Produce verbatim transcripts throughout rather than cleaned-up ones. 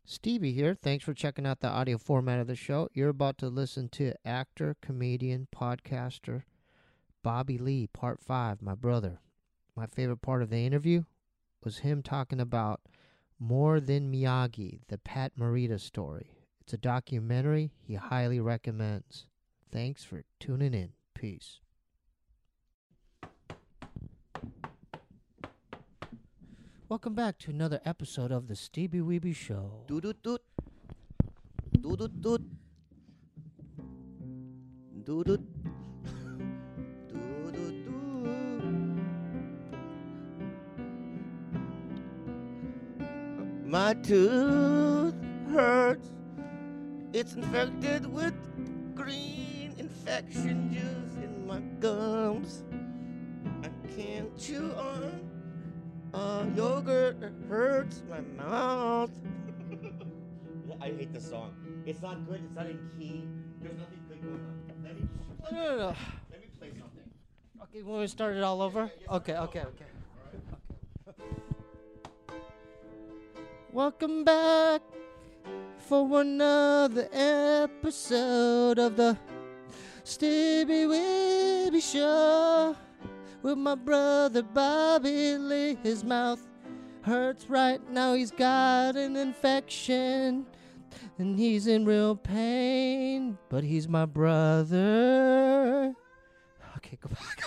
Stevie here. Thanks for checking out the audio format of the show. You're about to listen to actor, comedian, podcaster Bobby Lee, part five, my brother. My favorite part of the interview was him talking about More Than Miyagi, the Pat Morita story. It's a documentary he highly recommends. Thanks for tuning in. Peace. Welcome back to another episode of the Stevie Weeby Show. Doot doot doot. Doot doot doot. Doot doot. Doot doot doot. My tooth hurts. It's infected with green infection juice in my gums. I can't chew on Uh, yogurt that hurts my mouth. I hate this song. It's not good. It's not in key. There's nothing good going on. Let me, No, no, no. let me play something. Okay, want me to start it all over? Yeah, yeah, Okay, yes, okay, all okay. right. Welcome back for another episode of the Stevie Weeby Show with my brother Bobby Lee. His mouth hurts right now. He's got an infection and he's in real pain, but he's my brother. Okay, go back.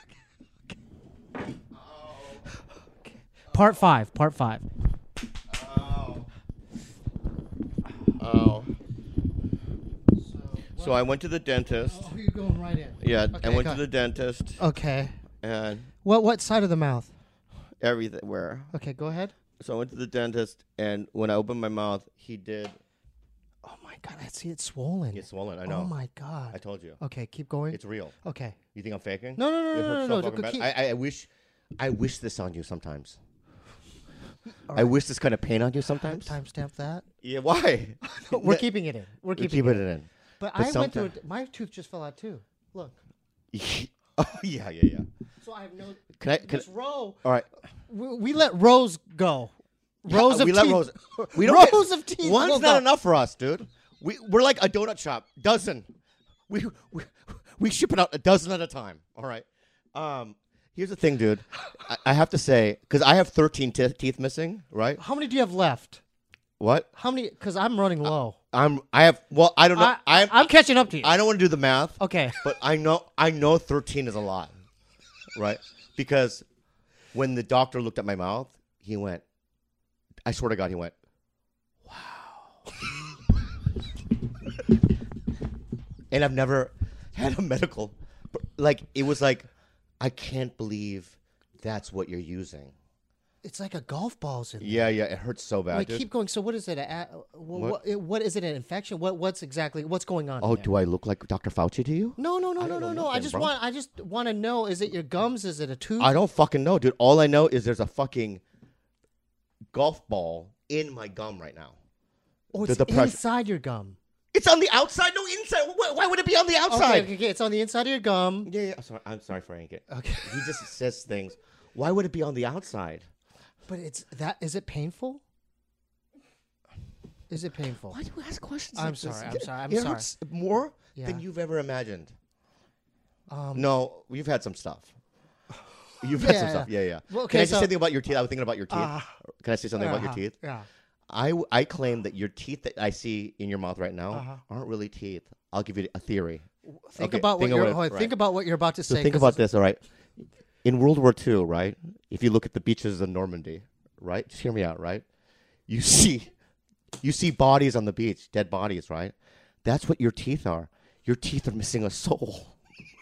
Okay. Part five. Part five. Oh. Oh. So I went to the dentist. Oh, you're going right in. Yeah, Okay, I went go to the dentist Okay. and What what side of the mouth? everywhere. Okay, go ahead. So I went to the dentist, and when I opened my mouth, he did Oh my god, I see it swollen. get swollen. I know. Oh my I god. told you. Okay, keep going. It's real. Okay. You think I'm faking? No, no, no, It no, hurts no, so no. fucking no. bad. Keep, I, I, I wish, I wish this on you sometimes. All I right. wish this kind of pain on you sometimes. Timestamp that. Yeah, why? We're Ne- keeping it in. We're we keeping keep it. it in. But, But I went through sometime- it. My tooth just fell out too. Look. Oh yeah, yeah, yeah. So I have no. Can I? Can, This row. all right. We, we let rows go. Rows Yeah, of we teeth. let rows. We don't rows get, of teeth. One's will not go. enough for us, dude. We we're like a donut shop. Dozen. We we we ship it out a dozen at a time. All right. Um. Here's the thing, dude. I, I have to say, because I have thirteen t- teeth missing. Right. How many do you have left? What? How many? Because I'm running low. I'm. I have. Well, I don't know. I, I'm. I'm catching up to you. I don't want to do the math. Okay. But I know I know thirteen is a lot, right? Because when the doctor looked at my mouth, he went, I swear to God, he went, wow. And I've never had a medical, like, it was like, I can't believe that's what you're using. It's like a golf ball's in there. Yeah, yeah, it hurts so bad, Wait, dude. keep going. So what is it? A, a, what? What? What, what is it? An infection? What? What's exactly? What's going on? Oh, there? do I look like Doctor Fauci to you? No, no, no, I no, don't no, know no. I nothing, just bro. want. I just want to know. Is it your gums? Is it a tooth? I don't fucking know, dude. All I know is there's a fucking golf ball in my gum right now. Oh, the- it's the pressure- inside your gum. It's on the outside, no inside. Why, why would it be on the outside? Okay, okay, okay. It's on the inside of your gum. Yeah, yeah. I'm sorry, I'm sorry Frank. Okay. He just says things. Why would it be on the outside? But it's that. Is it painful? Is it painful? Why do you ask questions? I'm like this? sorry, I'm It- sorry, I'm it sorry. hurts more Yeah. than you've ever imagined. Um, No, you've had some stuff. You've had some Yeah, stuff. Yeah, yeah. Well, Can okay, I say so- something about your teeth? I was thinking about your teeth. Uh, Can I say something about your uh-huh, teeth? Yeah. I, I claim that your teeth that I see in your mouth right now Uh-huh. aren't really teeth. I'll give you a theory. Think Okay, about what think of you're. what- hold on, right. Think about what you're about to So say. think 'cause about it's- this, all right? In World War Two, right? If you look at the beaches of Normandy, right? Just hear me out, right? You see, you see bodies on the beach, dead bodies, right? That's what your teeth are. Your teeth are missing a soul.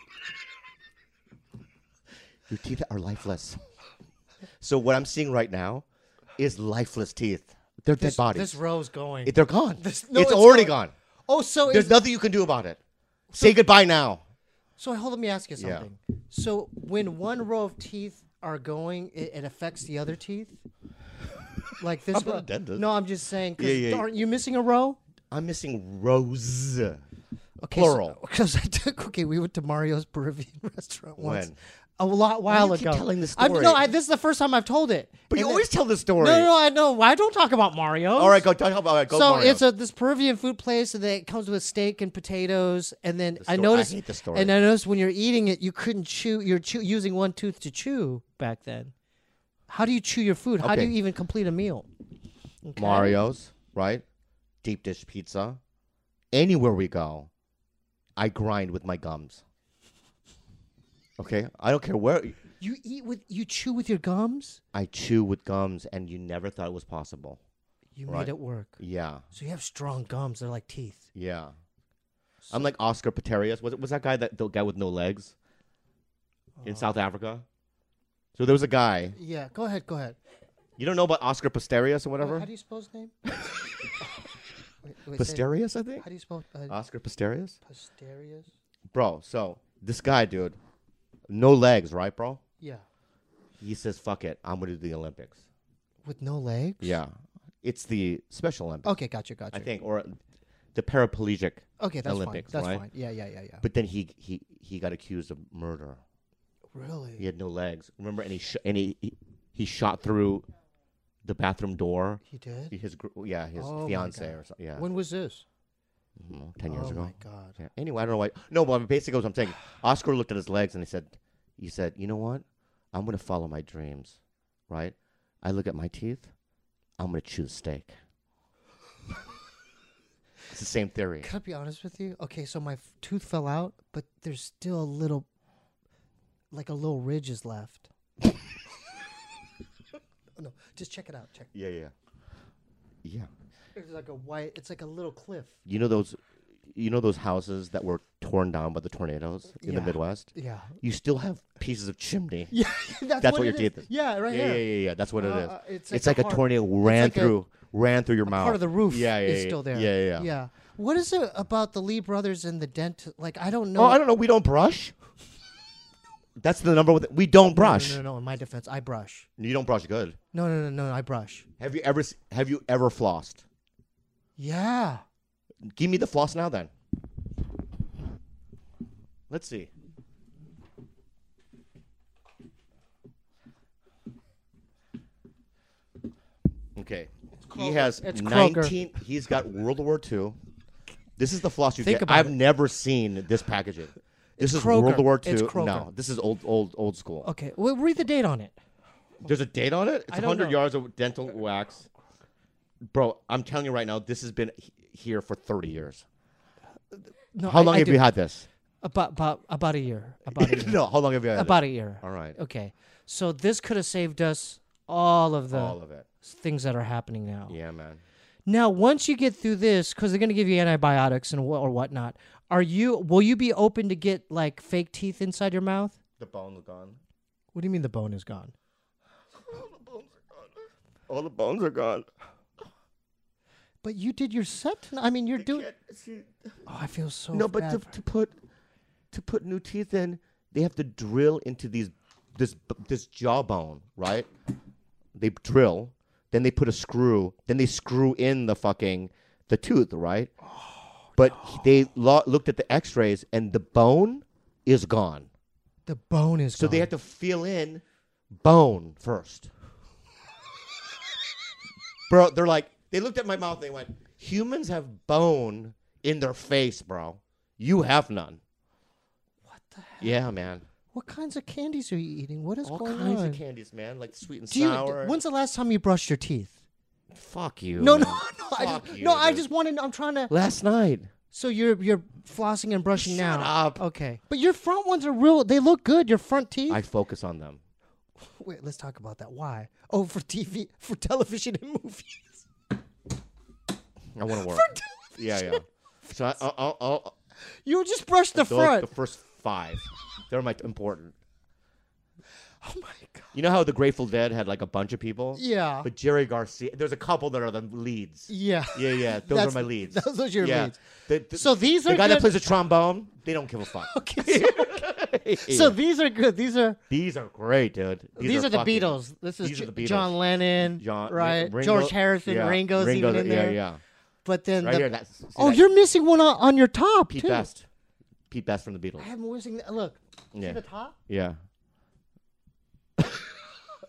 Your teeth are lifeless. So what I'm seeing right now is lifeless teeth. They're This, dead bodies. this row's going. It- they're gone. This- no, it's, it's already going- gone. oh, so There's is, nothing you can do about it. Say goodbye now. so hold. Let me ask you Yeah. something. So when one row of teeth are going, it, it affects the other teeth. Like this I'm not row. a dentist. No, I'm just saying. 'Cause Yeah, yeah, yeah. aren't you missing a row? I'm missing rows. Okay, Plural. Because I took. Okay, we went to Mario's Peruvian restaurant once. When? a lot while Why do you ago. keep telling the I've- story? no, I, this is the first time I've told it. But you And always then- tell the story. No, no, no, I know. I don't talk about Mario. All right, go talk about it. Go so Mario. it's a this Peruvian food place, and then it comes with steak and potatoes. And then The I sto- noticed, I hate the story. and I noticed when you're eating it, you couldn't chew. You're chew, using one tooth to chew back then. How do you chew your food? How do Okay. you even complete a meal? Okay. Mario's, right? Deep dish pizza. Anywhere we go, I grind with my gums. Okay? I don't care where. You eat with you chew with your gums. I chew with gums, and you never thought it was possible. You Right. made it work. Yeah. So you have strong gums. They're like teeth. Yeah. I'm like Oscar Pistorius. Was it was that guy that the guy with no legs in South Africa? So there was a guy. Yeah. Go ahead. Go ahead. You don't know about Oscar Pistorius or whatever? How do you spell his name? Wait, wait, say- Pistorius, I think. How do you spell uh, Oscar Pistorius. Pistorius? Bro, so this guy, dude, no legs, right, bro? Yeah. He says, "Fuck it, I'm gonna do the Olympics." With no legs? Yeah, it's the Special Olympics, Okay, gotcha, gotcha. I think, or the paraplegic. Okay, that's Olympics, fine. That's right? fine. Yeah, yeah, yeah, yeah. But then he he he got accused of murder. Really? He had no legs. Remember, and he sh- and he, he he shot through the bathroom door. He did? His gr- yeah, his Oh, my fiance God. or something. Yeah, When was this? Mhm, ten years oh ago. my God. Yeah. Anyway, I don't know why. No, but basically, what I'm saying, Oscar looked at his legs and he said, "He said, you know what? I'm gonna follow my dreams, right? I look at my teeth. I'm gonna chew the steak." It's the same theory. Can I be honest with you? Okay, so my f- tooth fell out, but there's still a little, like a little ridge is left. No, just check it out. Check. Yeah, yeah, yeah. It's like a white. It's like a little cliff. You know those, you know those houses that were torn down by the tornadoes in the Yeah. Midwest. Yeah. You still have pieces of chimney. Yeah, that's, That's what it your is. teeth is. Yeah, right Yeah, yeah, here. yeah, yeah. That's what it Uh, is. uh, it's It's like like a a hard- tornado ran like a- through, ran through your mouth. Part of the roof Yeah, yeah, is yeah, still there. Yeah, yeah, yeah. Yeah. What is it about the Lee brothers and the dent? Like, I don't know. Oh, I don't know. We don't brush. That's the number. With we don't brush. No, no, no, no. In my defense, I brush. You don't brush good. No, no, no, no. I brush. Have you ever? s- Have you ever flossed? Yeah. Give me the floss now, then. Let's see. Okay. He Kroger. has It's Kroger. nineteen. He's got World War Two. This is the floss you Think get. about I've it. never seen this packaging. This is Kroger. World War It's Two. Kroger. No, this is old, old, old school. Okay. Well, read the date on it. There's a date on it. It's I don't one hundred know. yards of dental wax. Bro, I'm telling you right now, this has been he- here for thirty years. No, How I- long I have do- you had this? About about about a year. About a year. No, how long have you had About it? a year. All right. Okay. So this could have saved us all of the All of it. things that are happening now. Yeah, man. Now, once you get through this, because they're going to give you antibiotics and wha- or whatnot, are you? Will you be open to get like fake teeth inside your mouth? The bone's gone. What do you mean the bone is gone? All the bones are gone. All the bones are gone. But you did your set. tonight. I mean, you're You doing. can't see- Oh, I feel so. No, but bad to, for- to put to put new teeth in, they have to drill into these this this jawbone, right? They drill, then they put a screw, then they screw in the fucking the tooth, right? But they lo- looked at the X-rays, and the bone is gone. the bone is So gone. they have to fill in bone first. Bro, they're like, they looked at my mouth and they went, humans have bone in their face, bro. You have none. What the heck? Yeah, man. What kinds of candies are you eating? What is All going kinds on? of candies, man. Like sweet and Do you? sour. When's the last time you brushed your teeth? Fuck you. No, no, man. no. I Fuck just, you, no, I dude. just wanted. I'm trying to. Last night. So you're you're flossing and brushing Shut now. up. Okay, but your front ones are real. They look good. Your front teeth. I focus on them. Wait, let's talk about that. Why? Oh, for T V, for television and movies. I want to work. Yeah, yeah. So I, I'll, I'll, I'll, You just brush the those- front. the first five. They're my important. Oh my god. You know how the Grateful Dead had like a bunch of people? Yeah. But Jerry Garcia, there's a couple that are the leads. Yeah. Yeah, yeah. Those That's- are my leads. those are your yeah. leads. The, the, So these the are guy good. that plays the trombone, they don't give a fuck. Okay. So, so Yeah. these are good. These are These are great, dude. These, these, are, the fucking- Beatles. This is these are J- the Beatles. John Lennon, John, right? Ringo- George Harrison, yeah, Ringo's, Ringo's even in yeah, there. Yeah, But then Right the, here. That's, see oh, that? you're missing one on, on your top Pete too. Best. Pete Best from the Beatles. I am missing. That. Look, Yeah. see the top. Yeah.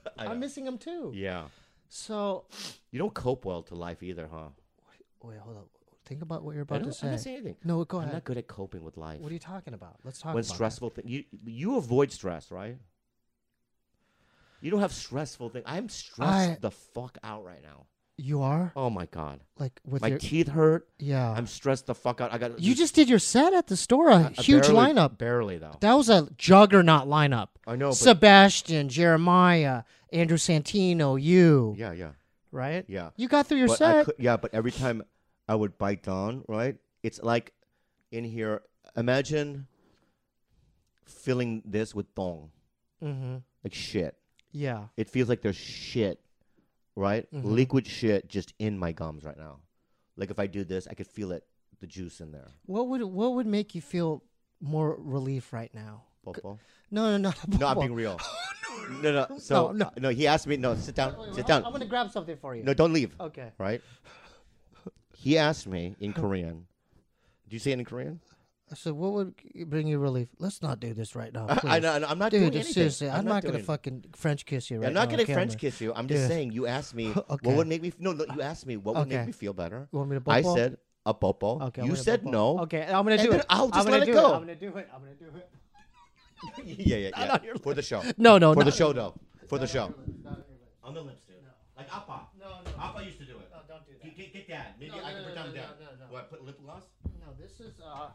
I know. I'm missing them too. Yeah. So You don't cope well to life either, huh? wait, hold on. Think about what you're I about to don't, say. I'm not saying anything. No, go I'm ahead. not good at coping with life. What are you talking about? Let's talk when about stressful things. You you avoid stress, right? You don't have stressful things. I'm stressed I- the fuck out right now. that. You are Oh my god, like with my your teeth hurt. yeah. I'm stressed the fuck out. I got. you just did your set at the store. A I- I huge barely- lineup. Barely though. That was a juggernaut lineup. I know. But Sebastian, Jeremiah, Andrew Santino, you, yeah, yeah, right? yeah. You got through your But I set. could, yeah, but every time I would bite down, right? It's like in here. Imagine filling this with dong, Mm-hmm. like shit. Yeah. It feels like there's shit, right? Mhm. Liquid shit just in my gums right now. Like if I do this, I could feel it, the juice in there. What would what would make you feel more relief right now? Popo. No, no, no. No, I'm being real. no, no. So No, no. no, he asked me. No, sit down. Wait, wait, sit I'm- down. I'm gonna grab something for you. No, don't leave. Okay. Right? He asked me in Korean. Do you say it in Korean? I said, what would bring you relief? Let's not do this right now. I, Please. know, I'm not Dude, doing anything. seriously, I'm, not, doing gonna fucking French kiss you right I'm not now. gonna on French camera. kiss you. I'm just Dude. saying. You asked me Okay. what would make me. No, no. You asked me what would Okay. make me feel better. You want me to I popo? said a popo. Okay. I'm you gonna said popo. no. Okay, I'm gonna And do then it. I'll I'm just gonna let it do go. It. I'm gonna do it. I'm gonna do it. yeah, yeah, yeah. Not on your For the show. No, no, For no. the show, though. For the show. Not on your lips. On the lips, dude. Like Appa. No, no. Appa used to do it. No, don't do that. Get, get, get that. Maybe No, I no, can no, pretend no, that. no, no. What? Put lip gloss? No, this is uh.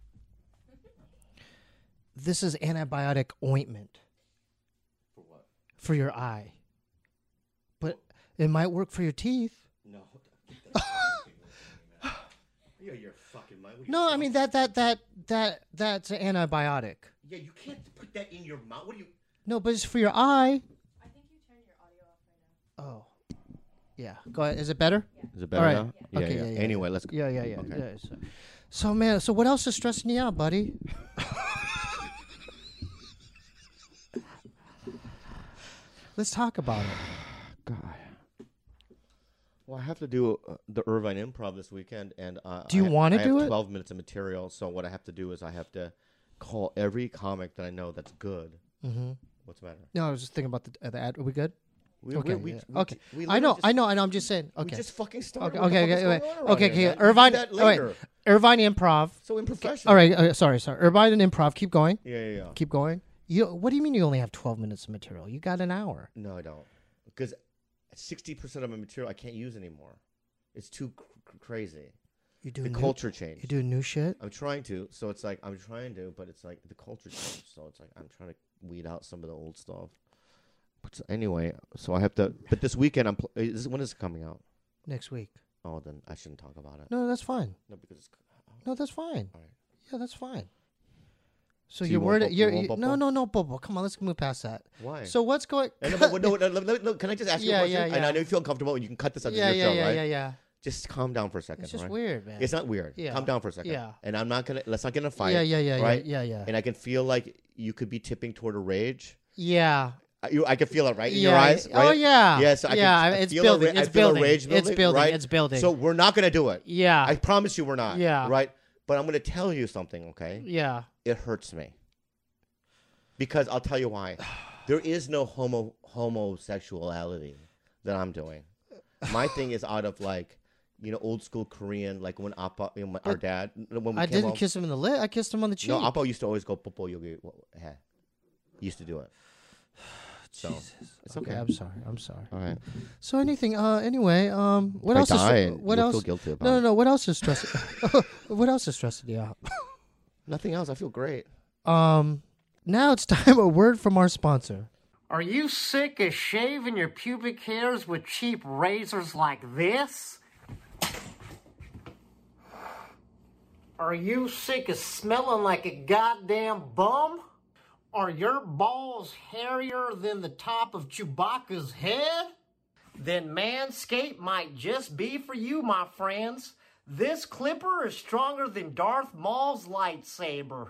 This is antibiotic ointment For what? for your eye, but it might work for your teeth. No. Yeah, you're fucking mind. What are you No, I fucking- mean that that that that that's an antibiotic. Yeah, you can't put that in your mouth. What do you? No, but it's for your eye. I think you turned your audio off right now. Oh, yeah. Go ahead. Is it better? Is it better All right. now? Yeah, Okay, yeah. yeah, yeah, Anyway, let's. Yeah, yeah, yeah. Okay. yeah so, so, man, so what else is stressing you out, buddy? Let's talk about it. God. Well, I have to do uh, the Irvine Improv this weekend, and uh, Do you I- wanna I do have it? Twelve minutes of material. So what I have to do is I have to call every comic that I know that's good. Mm-hmm. What's the matter? No, I was just thinking about the uh, the ad. Are we good? We, Okay, we, yeah. we, Okay. we I know, literally I just- know, I know. I'm just saying. We Okay. just fucking started. Okay. What the Okay. fuck is Okay. going Okay. on around Okay. here, Okay. man? We do Irvine. that oh, wait. later. Irvine Improv. So unprofessional. All right. Uh, sorry. Sorry. Irvine and Improv. Keep going. Yeah, yeah, yeah. Keep going. You. What do you mean you only have twelve minutes of material? You got an hour. No, I don't. Because sixty percent of my material I can't use anymore. It's too cr- cr- crazy. You do The new, culture changed. You do new shit. I'm trying to. So it's like I'm trying to, but it's like the culture changed. So it's like I'm trying to weed out some of the old stuff. But so anyway, so I have to. But this weekend, I'm. Pl- is, when is it coming out? Next week. Oh, then I shouldn't talk about it. No, that's fine. No, because it's. No, that's fine. All right. Yeah, that's fine. So, So you're you won't worried. bop- you You're, won't you, bop no, bop? no, no, Bobo. Come on, let's move past that. Why? So what's going? Eh, no, but, no, no, no, no, no, can I just ask you Yeah, a question? yeah, And yeah. I know you feel uncomfortable, and you can cut this out yeah, of your yeah, show, yeah, right? yeah, yeah. Just calm down for a second. It's just right? weird, man. It's not weird. Yeah. Calm down for a second. Yeah. And I'm not gonna. Let's not get in a fight. yeah, yeah, yeah, right? yeah, yeah, yeah. And I can feel like you could be tipping toward a rage. Yeah. I- You, I can feel it right in yeah. your eyes. Right? Oh yeah. Yes, I can- yeah. I it's feel a building. ra- I it's feel a building. rage It's building, building. right? It's building. So we're not gonna do it. yeah. I promise you, we're not. Yeah. Right. But I'm gonna tell you something. Okay. yeah. It hurts me. Because I'll tell you why. There is no homo homosexuality that I'm doing. My thing is out of like, you know, old school Korean, like when Appa, you know, my, our But dad, when we I came didn't home. kiss him in the lip. I kissed him on the cheek. No, Appa used to always go popo yogi. He used to do it. So Jesus. it's okay. I'm sorry. I'm sorry. All right. So anything. Uh. Anyway. Um. What if else? I die, is what you'll else? feel guilty about No, no, it. no. What else is stressing? What else is stressing you out? Nothing else. I feel great. Um. Now it's time. A word from our sponsor. Are you sick of shaving your pubic hairs with cheap razors like this? Are you sick of smelling like a goddamn bum? Are your balls hairier than the top of Chewbacca's head? Then Manscaped might just be for you, my friends. This clipper is stronger than Darth Maul's lightsaber.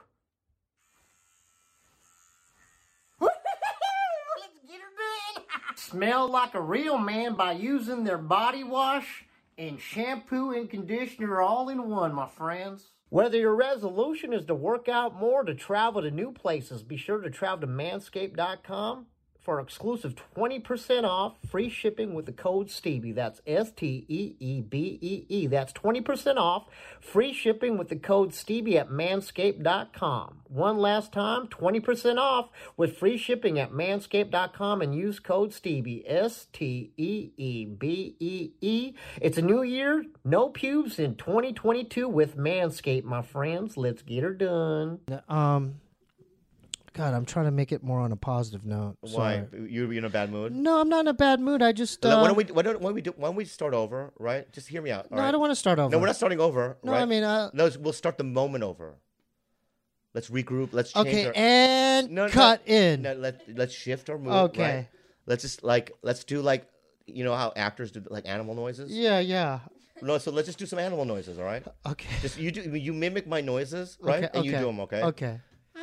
Let's get her done. Smell like a real man by using their body wash and shampoo and conditioner all in one, my friends. Whether your resolution is to work out more, to travel to new places, be sure to travel to manscaped dot com for exclusive twenty percent off, free shipping with the code STEBE. That's S T E E B E E. That's twenty percent off, free shipping with the code STEBE at manscaped dot com. One last time, twenty percent off with free shipping at manscaped dot com and use code STEBE, S T E E B E E. It's a new year, no pubes in twenty twenty-two with Manscaped, my friends. Let's get her done. Um, God, I'm trying to make it more on a positive note. Why? Sorry. You you in a bad mood? No, I'm not in a bad mood. I just. Uh, why don't we why don't, why don't we do why don't we start over? Right? Just hear me out. all no, right? I don't want to start over. No, we're not starting over. No, right? I mean, uh, no, we'll start the moment over. Let's regroup. Let's change okay, our, and no, cut no, in. No, let let's shift our mood. Okay. Right? Let's just like let's do like you know how actors do like animal noises. Yeah, yeah. No, so let's just do some animal noises. All right. Okay. Just you do you mimic my noises, right? Okay, and you okay, do them. Okay. Okay.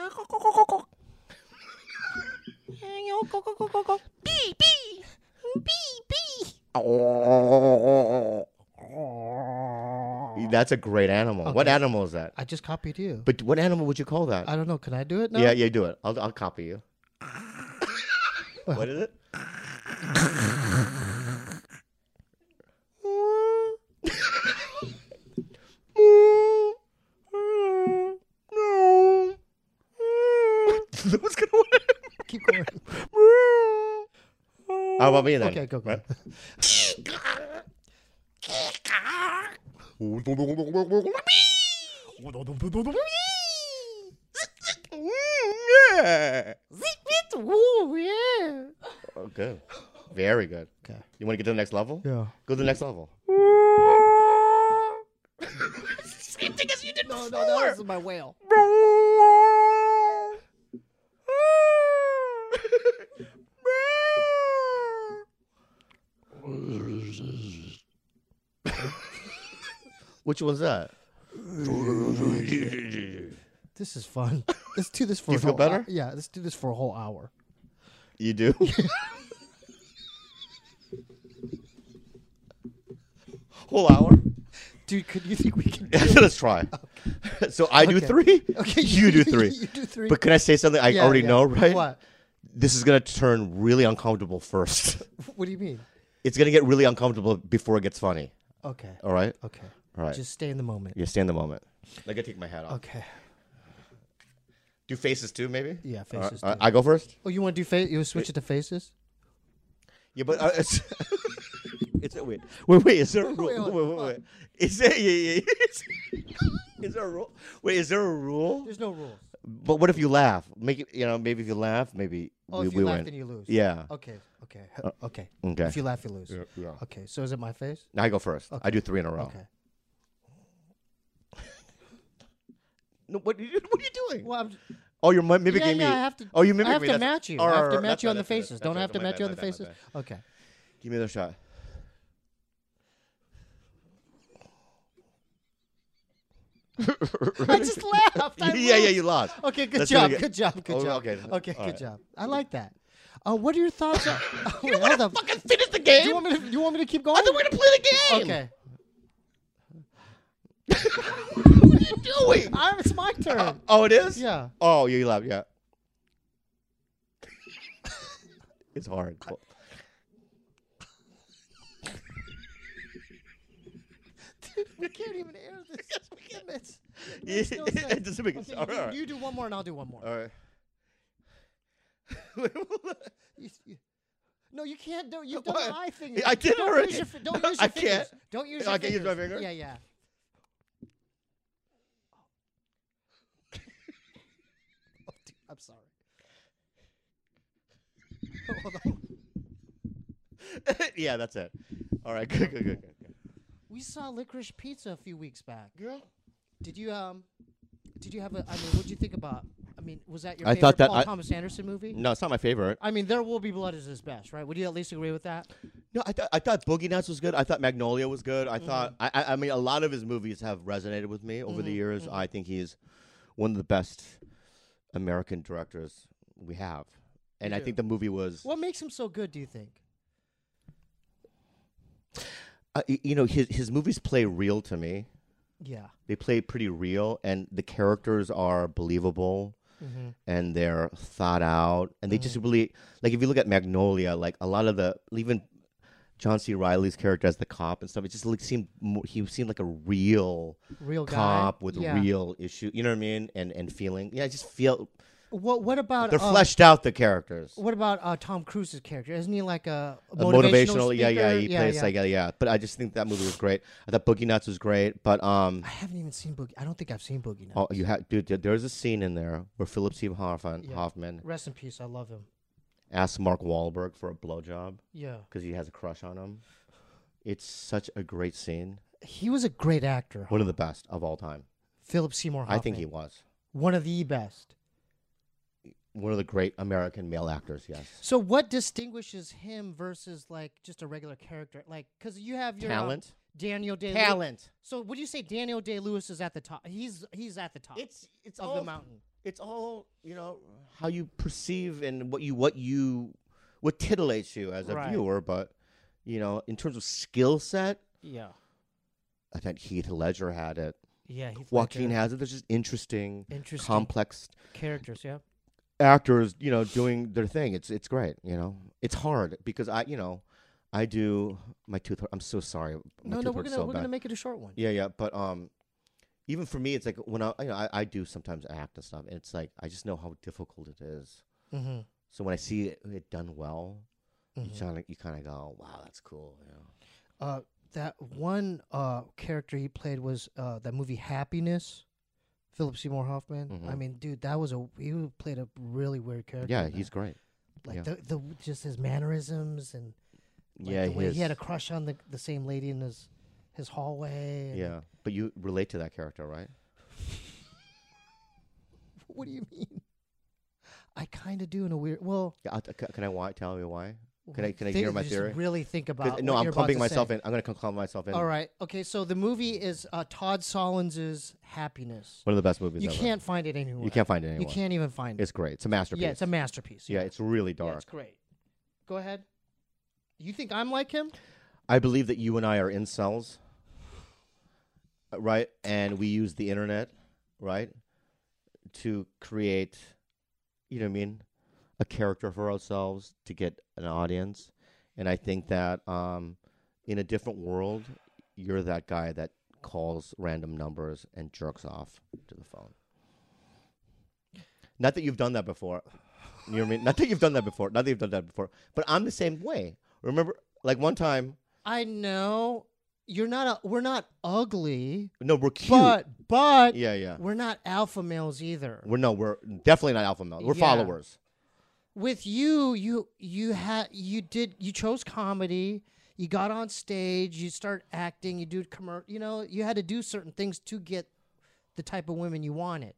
That's a great animal. What Okay. animal is that? I just copied you. But what animal would you call that? I don't know. Can I do it now? Yeah, yeah, do it. I'll I'll copy you. What is it? What's going on? Keep going. How about me then? Okay, go, go. Right? Ooh, yeah. Oh, good. Very good. Okay. You want to get to the next level? Yeah. Go to the next level. Same thing as you did No, before. no, that was my whale. Which one's that? This is fun. Let's do this for You a feel whole better? hou- yeah, let's do this for a whole hour. You do? Whole hour? Dude, could you think we can do Let's try. So I do Okay. three. Okay, you do three. you do three. But can I say something I Yeah, already yeah. know, right? What? This is gonna turn really uncomfortable first. What do you mean? It's gonna get really uncomfortable before it gets funny. Okay. All right? Okay. All right. Just stay in the moment. Yeah, stay in the moment. I gotta take my hat off. Okay. Do faces too, maybe? Yeah, All right, faces. all right, too. I go first? Oh, you want to do face? You switch it to faces? Yeah, but uh, it's, it's wait, wait, wait. Is there a rule? Wait, Wait, hold wait, on. wait, wait. Is there? Yeah, yeah. yeah. Is there a rule? Wait, is there a rule? There's no rules. But what if you laugh? Make it. You know, maybe if you laugh, maybe Oh, we, if you we laugh, win. then you lose. Yeah. Okay. Okay. Uh, okay. Okay. If you laugh, you lose. Yeah, yeah. Okay. So is it my face? Now I go first. I Okay. do three in a row. Okay. No, what, are you, what are you doing? Well, I'm, Oh, you're mi- mimicking yeah, me. yeah, I have to. Oh, you mimic I have me. to That's- match you. Oh, I have to right, match that's you right, on the that's right, faces. that's Don't I right. have to My match bad, you on my the bad, my faces? bad. Okay. Give me another shot. I just laughed. I yeah, yeah, lost. you lost. Okay, good Let's do it job. again. Good job. Good Oh, job. okay. Okay, All good right. job. I like that. Uh, what are your thoughts on? Oh, wait, hold up. Fucking finish the Do game. you want me to? You want me to keep going? I thought we were gonna play the game. Okay. What are you doing? I'm, it's my turn. Oh, it is. Yeah. Oh, you laugh. Yeah. It's hard. Dude, we can't even air this. Yes, we can. Damn it. It Yeah, makes no sense. it doesn't make Okay, sense. you, All do, right. you do one more and I'll do one more. All right. You- you- no, you can't do. You've What? done the eye thing. I did don't already. Use your, fi- don't No, use your I fingers. can't. Don't use I your can't use my fingers. finger? Yeah, yeah. Oh, dude, I'm sorry. Hold on. Yeah, that's it. All right. Good, good, good, good. good. We saw Licorice Pizza a few weeks back. Yeah. Did you um? Did you have a? I mean, what did you think about? I mean, was that your I favorite thought that Paul I- Thomas Anderson movie? No, it's not my favorite. I mean, There Will Be Blood is his best, right? Would you at least agree with that? No, I thought I thought Boogie Nights was good. I thought Magnolia was good. I thought Mm-hmm. I, I I mean a lot of his movies have resonated with me over the Mhm, years. mhm. I think he's one of the best American directors we have, and You I do. think the movie was What makes him so good? Do you think? uh, y- you know his his movies play real to me. Yeah. They play pretty real, and the characters are believable. Mm-hmm. and they're thought out, and they Mhm. just really like. If you look at Magnolia, like a lot of the even John C. Reilly's character as the cop and stuff, it just like seemed more, he seemed like a real Real guy. cop with Yeah. real issue. You know what I mean? And and feeling. Yeah, I just feel What What about they're uh, fleshed out, the characters. What about uh, Tom Cruise's character? Isn't he like a, a A motivational? motivational, yeah, yeah, speaker? he yeah, plays yeah. like yeah, yeah. But I just think that movie was great. I thought Boogie Nuts was great, but um, I haven't even seen Boogie. I don't think I've seen Boogie Nights. oh, you had dude, there- there's a scene in there where Philip Seymour Hoffman, Yeah. Hoffman Rest in peace. I love him. asks Mark Wahlberg for a blowjob Yeah, because he has a crush on him. It's such a great scene, he was a great actor. one of the best of all time. Philip Seymour Hoffman. I think he was one of the best. one of the great American male actors. Yes, So what distinguishes him versus like just a regular character? Like, because you have your um, talent, Daniel Day. talent. So would you say Daniel Day Lewis is at the top? He's he's at the top It's it's of all the mountain. it's all you know how you perceive and what you what you what titillates you as a Right. viewer, but you know in terms of skill set, Yeah, I think Heath Ledger had it. yeah. Heath Joaquin Ledger. has it. There's just interesting, Interesting complex characters. Yeah. actors, you know, doing their thing. It's it's great. You know, it's hard because I you know I do my tooth. hurt- I'm so sorry. My No, tooth no, we're hurts gonna so we're bad. gonna make it a short one. Yeah, yeah, but um, even for me, it's like when I you know I, I do sometimes act and stuff, and it's like I just know how difficult it is. Mm-hmm. So when I see it, it done well, you Mhm. kind of you kind of go, wow, that's cool. You know? Uh, that one uh character he played was uh that movie Happiness. Philip Seymour Hoffman. I Mhm. mean, dude, that was a he played a really weird character. Yeah, in he's that. great. like yeah. the the just his mannerisms and like yeah, the way his, he had a crush on the the same lady in his his hallway. and- yeah. But you relate to that character, right? What do you mean? I kind of do in a weird. Well, Yeah. I'll t- c- can I why, tell you why? Can I- can I think- hear my just theory? Really think 'Cause- about. no, what I'm you're about clumping to myself say. in. I'm gonna clump clump myself in. All right. Okay. So the movie is uh, Todd Solondz's Happiness. One of the best movies You ever. can't find it anywhere. You can't find it You anywhere. can't even find it. It's great. It's a masterpiece. Yeah, it's a masterpiece. yeah, it's really Yeah, dark. it's great. Go ahead. You think I'm like him? I believe that you and I are incels, uh, right? And we use the internet, right, to create, you know what I mean, a character for ourselves to get an audience. And I think that um, in a different world, you're that guy that calls random numbers and jerks off to the phone. Not that you've done that before. You know what I mean? Not that you've done that before. Not that you've done that before. But I'm the same way. Remember, like one time, I know you're not. A, we're not ugly, no, we're cute. but but yeah, yeah. we're not alpha males either. We're no, we're definitely not alpha males. We're Yeah. followers. With you, you you had you did you chose comedy. You got on stage. You start acting. You do commer. You know, you had to do certain things to get the type of women you wanted.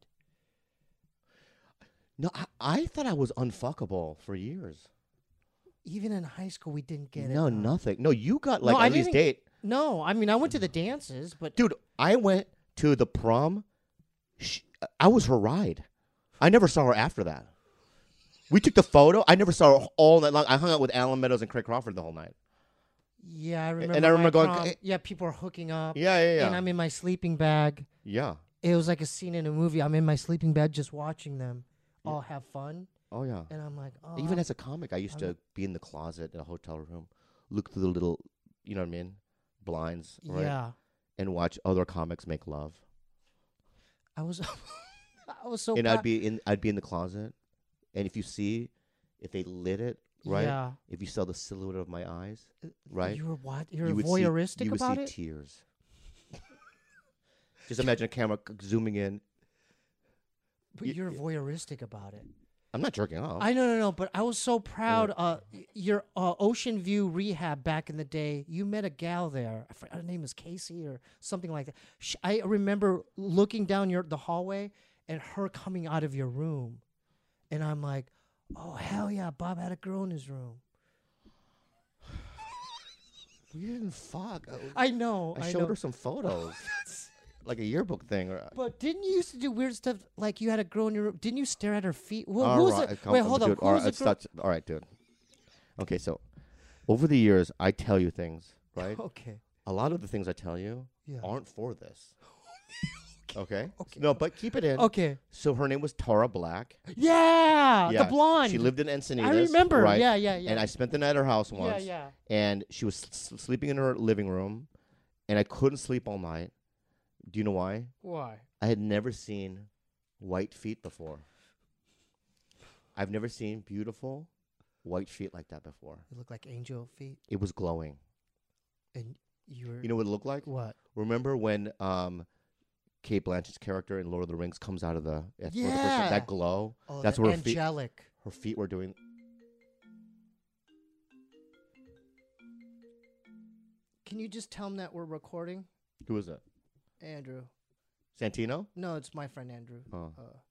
No, I, I thought I was unfuckable for years. Even in high school, we didn't get it. no, huh? nothing. No, you got like No, I at least didn't- date. No, I mean I went to the dances, but Dude, I went to the prom. Sh I was her ride. I never saw her after that. We took the photo. I never saw her all night long. I hung out with Alan Meadows and Craig Crawford the whole night. yeah, I remember. and I remember my going, prom. eh, Yeah, people are hooking up. Yeah, yeah, yeah. And I'm in my sleeping bag. yeah. It was like a scene in a movie. I'm in my sleeping bed just watching them all have fun, Oh, yeah. and I'm like, oh, Even I'm- as a comic, I used I'm- to be in the closet in a hotel room, look through the little, you know what I mean, blinds, right? yeah, And watch other comics make love. I was, I was so. and proud. I'd be in I'd be in the closet, and if you see, if they lit it right, Yeah, if you saw the silhouette of my eyes, right, You were what? You're you would voyeuristic see, you would about see it. tears. Just imagine a camera c- zooming in. But y- you're y- voyeuristic about it. I'm not jerking off. I know, no, no, but I was so proud. Uh, y- your uh, Ocean View Rehab back in the day. You met a gal there. I forgot her name is Casey or something like that. Sh I remember looking down your the hallway and her coming out of your room, and I'm like, oh hell yeah, Bob had a girl in his room. we didn't fuck. I know, I I showed know. her some photos, like a yearbook thing. Or, But didn't you used to do weird stuff like you had a girl in your room? Didn't you stare at her feet? Who, all who was right, it? come- Wait, hold dude, on. Who all was right, the girl? it's not- all right, dude. Okay, so over the years, I tell you things, right? Okay. A lot of the things I tell you Yeah. aren't for this. Okay. Okay. No, but keep it in. Okay. So her name was Tara Black. Yeah, Yeah. the blonde. She lived in Encinitas. I remember. Right? Yeah, yeah, yeah. And I spent the night at her house yeah, once. yeah. And she was s- sleeping in her living room, and I couldn't sleep all night. Do you know why? Why? I had never seen white feet before. I've never seen beautiful white feet like that before. It looked like angel feet, It was glowing. and you were. You know what it looked like? what? Remember when um, Kate Blanchett's character in Lord of the Rings comes out of the at- for the first Yeah. time, that glow? Oh, That's the where her feet, angelic. her feet were doing. Can you just tell him that we're recording, Who is it? Andrew? Santino? No, it's my friend Andrew. Oh.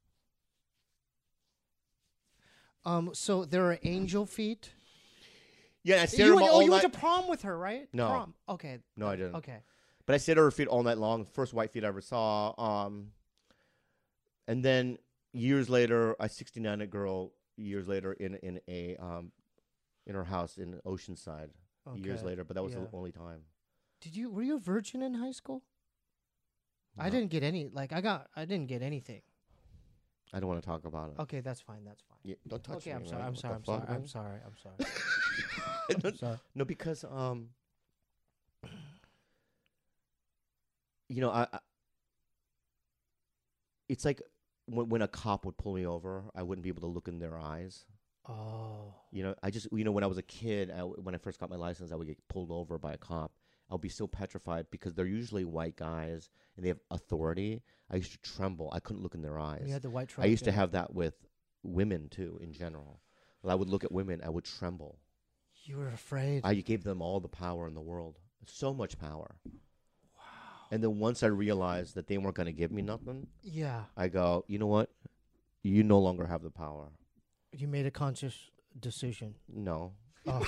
Uh, um. So there are angel feet. Yeah, I stared You at went, her oh, all you night. went to prom with her, right? No. Prom. Okay. No, I didn't. Okay. But I stayed at her feet all night long. First white feet I ever saw. Um, and then years later, I sixty-nine a girl. Years later, in in a um, in her house in Oceanside. Years Okay. later, but that was Yeah. the only time. Did you? Were you a virgin in high school? I No. didn't get any. Like I got. I didn't get anything. I don't want to talk about it. Okay, that's fine. That's fine. Yeah, don't touch okay, me. I'm sorry. man. I'm What sorry. the I'm sorry. fuck, I'm man? sorry. I'm sorry. no, I'm sorry. no, because um, you know, I, I it's like when when a cop would pull me over, I wouldn't be able to look in their eyes. Oh. You know, I just you know when I was a kid, I, when I first got my license, I would get pulled over by a cop. I'll be so petrified because they're usually white guys and they have authority. I used to tremble. I couldn't look in their eyes. You had the white truck. I used to yeah. have that with women too, in general. When I would look at women, I would tremble. You were afraid. I gave them all the power in the world, so much power. Wow! And then once I realized that they weren't going to give me nothing, yeah. I go, you know what? You no longer have the power. You made a conscious decision. No, Oh.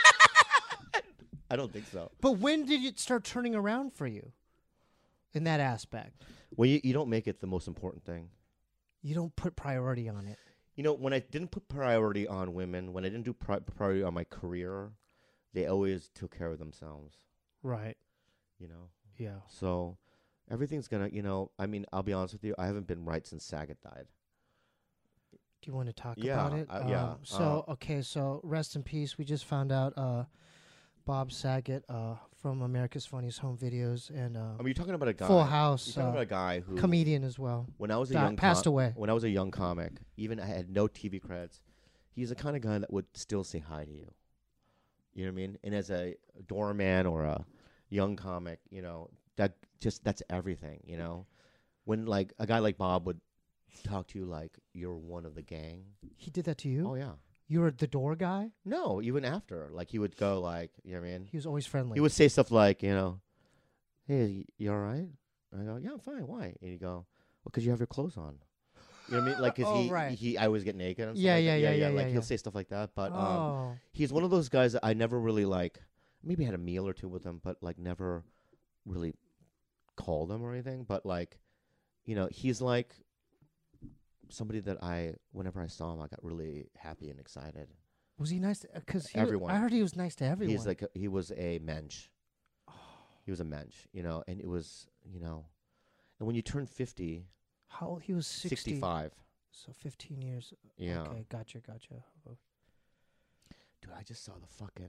I don't think so. But when did it start turning around for you in that aspect? Well, you, you don't make it the most important thing. You don't put priority on it. You know, when I didn't put priority on women, when I didn't do pri- priority on my career, they always took care of themselves. Right. You know? Yeah. So everything's going to, you know, I mean, I'll be honest with you, I haven't been right since Saget died. Do you want to talk Yeah, about it? uh, yeah, Um, so, okay, so rest in peace. We just found out uh, Bob Saget uh, from America's Funniest Home Videos and uh, I mean, you're talking about a guy. Full You're House talking uh, about a guy who, comedian as well. when I was a Di- young passed com- away. when I was a young comic, even I had no T V credits. He's the kind of guy that would still say hi to you. You know what I mean? And as a doorman or a young comic, you know, that just that's everything. You know, when like a guy like Bob would talk to you like you're one of the gang. He did that to you? Oh yeah. You were the door guy? No, even after, like he would go like, you know what I mean? He was always friendly. He would say stuff like, you know, hey, you all right? I go, yeah, I'm fine. Why? And he'd go, well, because you have your clothes on. You know what I mean? Like, cause Oh, he, right. he, I always get naked. And stuff Yeah, like yeah, that. yeah, yeah, Like yeah, he'll yeah. say stuff like that. But um, oh. he's one of those guys that I never really like. Maybe had a meal or two with him, but like never really called him or anything. But like, you know, he's like somebody that I, whenever I saw him, I got really happy and excited. Was he nice? Because Everyone. I heard he was nice to everyone. He's like a, he was a mensch. He was a mensch, you know, and it was, you know, and when you turn fifty, How old? He was sixty. sixty-five. So fifteen years. Yeah. Okay, gotcha, gotcha. Dude, I just saw the fucking.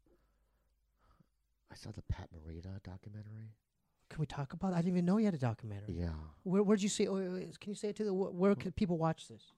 I saw the Pat Morita documentary. Can we talk about it? I didn't even know you had a documentary. Yeah. Where Where'd you see? Oh, wait, wait, can you say it to the? wh- Where can people watch this?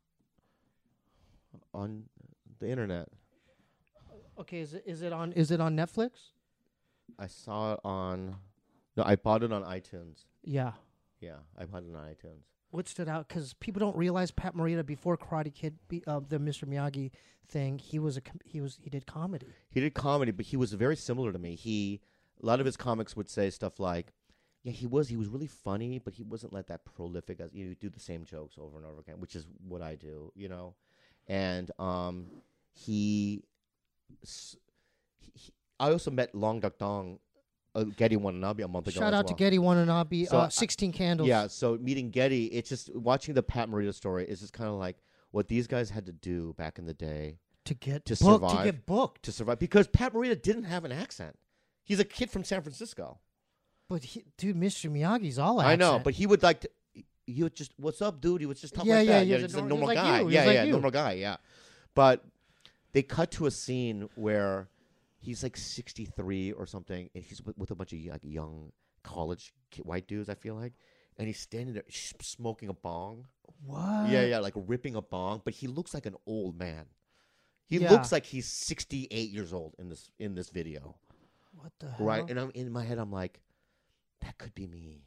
On the internet. Okay, is it is it on is it on Netflix? I saw it on. No, I bought it on iTunes. Yeah. Yeah, I bought it on iTunes. What stood out? Because people don't realize Pat Morita before Karate Kid, be, uh, the Mister Miyagi thing. He was a com- he was he did comedy. He did comedy, but he was very similar to me. He a lot of his comics would say stuff like, "Yeah, he was he was really funny, but he wasn't like that prolific as you know, do the same jokes over and over again," which is what I do, you know. And um, he, s- he, he I also met Long Duck Dong, uh, Getty Watanabe a month ago. Shout as out well. to Getty Watanabe. So uh, I- Sixteen Candles. Yeah, so meeting Getty, it's just watching the Pat Morita story is just kind of like what these guys had to do back in the day To get To booked, to survive. get booked. to survive because Pat Morita didn't have an accent. He's a kid from San Francisco. But he, dude, Mister Miyagi's all I know, accent. but he would like to, he was just, what's up, dude? He was just talking Yeah, like yeah, that. he Yeah, was a just a normal- normal he was like guy. you. He was Yeah, like yeah, you. normal guy. Yeah, but they cut to a scene where he's like sixty-three or something, and he's with, with a bunch of like young college ki- white dudes. I feel like, and he's standing there sh- smoking a bong. What? Yeah, yeah, like ripping a bong, but he looks like an old man. He Yeah. looks like he's sixty-eight years old in this in this video, What the hell? right? And I'm in my head, I'm like, that could be me.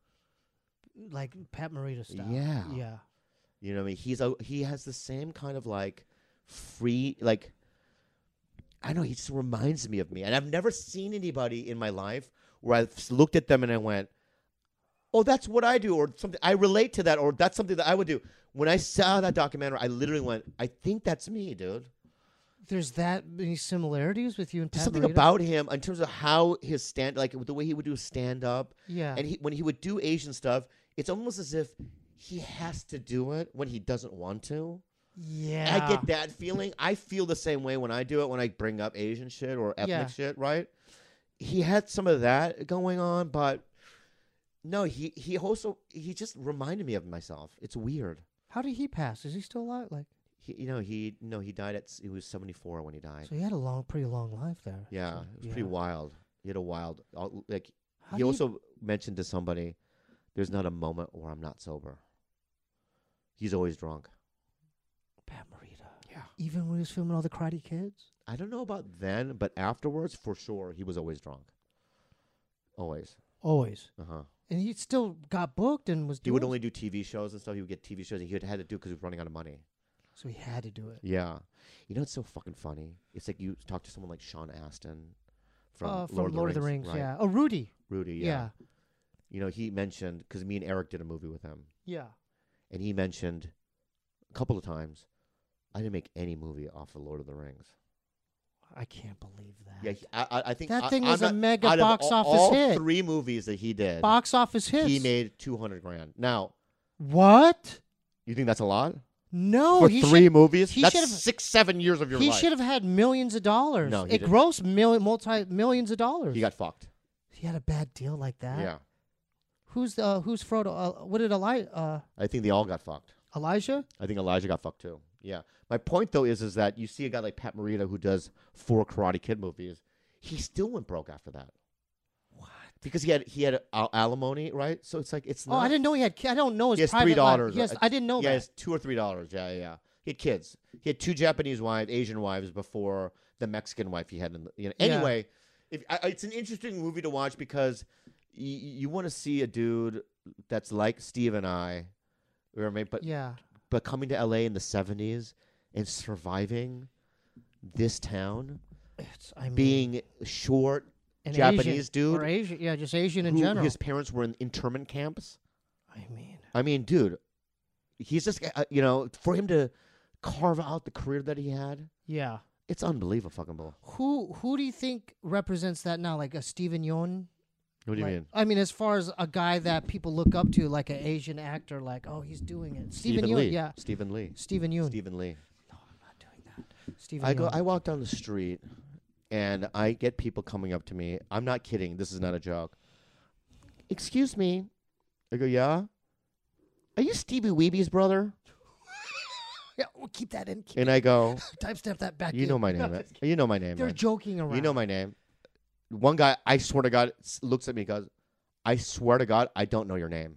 Like Pat Morita style. Yeah. Yeah. You know what I mean? He's a he has the same kind of like free like I don't know, he just reminds me of me. And I've never seen anybody in my life where I've s- looked at them and I went, "Oh, that's what I do," or something I relate to that, or that's something that I would do. When I saw that documentary, I literally went, "I think that's me, dude." There's that many similarities with you and There's Pat something Morita? about him in terms of how his stand like the way he would do stand up. Yeah. And he, when he would do Asian stuff, it's almost as if he has to do it when he doesn't want to. yeah. I get that feeling. I feel the same way when I do it, when I bring up Asian shit or ethnic Yeah. shit, right? He had some of that going on, but no, he, he also, he just reminded me of myself. It's weird. How did he pass? Is he still alive? Like, He, you know, he, no, he died at, s- he was seventy-four when he died. so he had a long, pretty long life there. Yeah, So, it was yeah. pretty wild. He had a wild, all- like, How he do you- also mentioned to somebody, there's not a moment where I'm not sober. He's always drunk. Pat Morita. Yeah. Even when he was filming all the Karate Kids? I don't know about then, but afterwards, for sure, he was always drunk. Always. Always. Uh-huh. And he still got booked and was He doing would only do T V shows and stuff. He would get T V shows. And he would had to do because he was running out of money. So he had to do it. Yeah. You know, it's so fucking funny. It's like you talk to someone like Sean Astin from, Uh, from Lord, Lord of the Rings, right? yeah. Oh, Rudy. Rudy, yeah. Yeah. You know, he mentioned, because me and Eric did a movie with him, Yeah. and he mentioned a couple of times, I didn't make any movie off of Lord of the Rings. I can't believe that. Yeah, he, I, I- I think That I- thing I'm was a not- mega out of box all, office all hit. three movies that he did, Box office hits. he made two hundred grand. Now, What? you think that's a lot? No. For Oh, he three should, movies? he That's should've- six, seven years of your He life. should have had millions of dollars. No, he it didn't. grossed million, multi millions of dollars. He got fucked. He had a bad deal like that. Yeah. Who's uh who's Frodo? Uh, what did Eli uh I think they all got fucked. Elijah? I think Elijah got fucked too. Yeah. My point though is is that you see a guy like Pat Morita who does four Karate Kid movies. He still went broke after that. What? Because he had he had al- alimony, right? So it's like it's Oh, not. I didn't know he had. ki- I don't know his He has private three life. daughters. Yes, right? I didn't know yeah, that. it's two or three daughters. Yeah, yeah, yeah. He had kids. He had two Japanese wives, Asian wives before the Mexican wife he had. In the, you know. Yeah. Anyway, if I, it's an interesting movie to watch because y- you want to see a dude that's like Steve and I, or maybe, but Yeah. but coming to L A in the seventies and surviving this town, It's, I mean, being short, an Japanese Asian, dude or Asian, yeah, just Asian in who general. his parents were in internment camps. I mean, I mean, dude, he's just, uh, you know, for him to carve out the career that he had, yeah. it's unbelievable fucking bull. Who who do you think represents that now? Like a Steven Yeun? What do you Like- mean? I mean, as far as a guy that people look up to, like an Asian actor, like, oh, he's doing it. Steven Yeun, Lee. yeah. Stephen Lee. Steven Yeun. Stephen Lee. No, I'm not doing that. Steven I go. Yeun. I walk down the street, and I get people coming up to me. I'm not kidding. This is not a joke. Excuse me. I go, yeah. Are you Stevie Weeby's brother? yeah, we'll keep that in. Keep And I go, Timestamp that back you in. know my name. No, right? You know my name. They're right? joking around. You know my name. One guy, I swear to God, s- looks at me and goes, I swear to God, I don't know your name.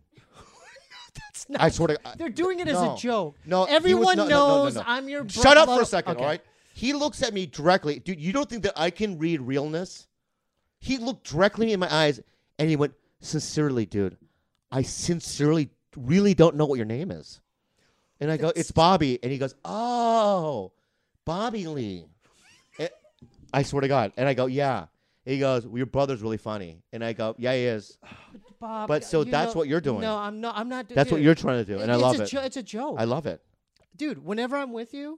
That's not. I swear to God. They're doing it as No. a joke. No, he was- Everyone no, no, no, no, knows no. I'm your. Shut up for brother. a second, Okay. all right? He looks at me directly. Dude, you don't think that I can read realness? He looked directly in my eyes, and he went, sincerely, dude, I sincerely really don't know what your name is. And I go, it's Bobby. And he goes, oh, Bobby Lee. And I swear to God. And I go, yeah. He goes, well, your brother's really funny. And I go, yeah, he is. Bob, But so you that's know- what you're doing. No, I'm not. I'm not. do- That's what dude, you're trying to do, and I it's love a it. Jo- it's a joke, I love it. dude. Whenever I'm with you,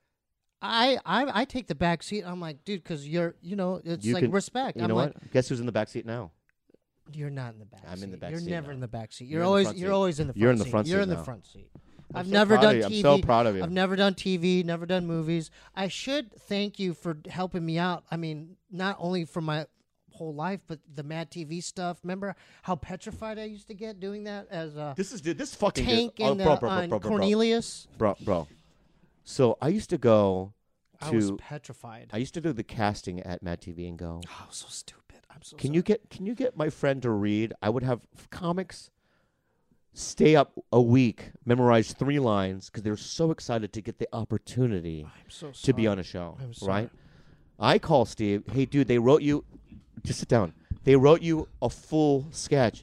I I I take the back seat. I'm like, dude, because you're, you know, it's You like can- respect. You I'm know like, what? Guess who's in the back seat now? you're not in the back. I'm seat. in the back You're seat never now. in the back seat. You're You're in the always front you're seat. always in the front You're in the seat. front You're seat in the now. front seat. I'm I've so never proud done of you. T V. I'm so proud of you. I've never done T V, never done movies. I should thank you for helping me out. I mean, not only for my whole life, but the Mad T V stuff. Remember how petrified I used to get doing that as a This is dude. This is fucking Tank good. Oh, and bro, uh, bro, bro, on bro, bro, bro. Cornelius? Bro, bro. So I used to go I was to. petrified. I used to do the casting at Mad T V and go. Oh, so stupid. I'm so. Can sorry. you get Can you get my friend to read? I would have f- comics stay up a week, memorize three lines because they're so excited to get the opportunity I'm so sorry. to be on a show. I'm sorry. Right? I call Steve. Hey, dude, they wrote you. Just sit down. They wrote you a full sketch.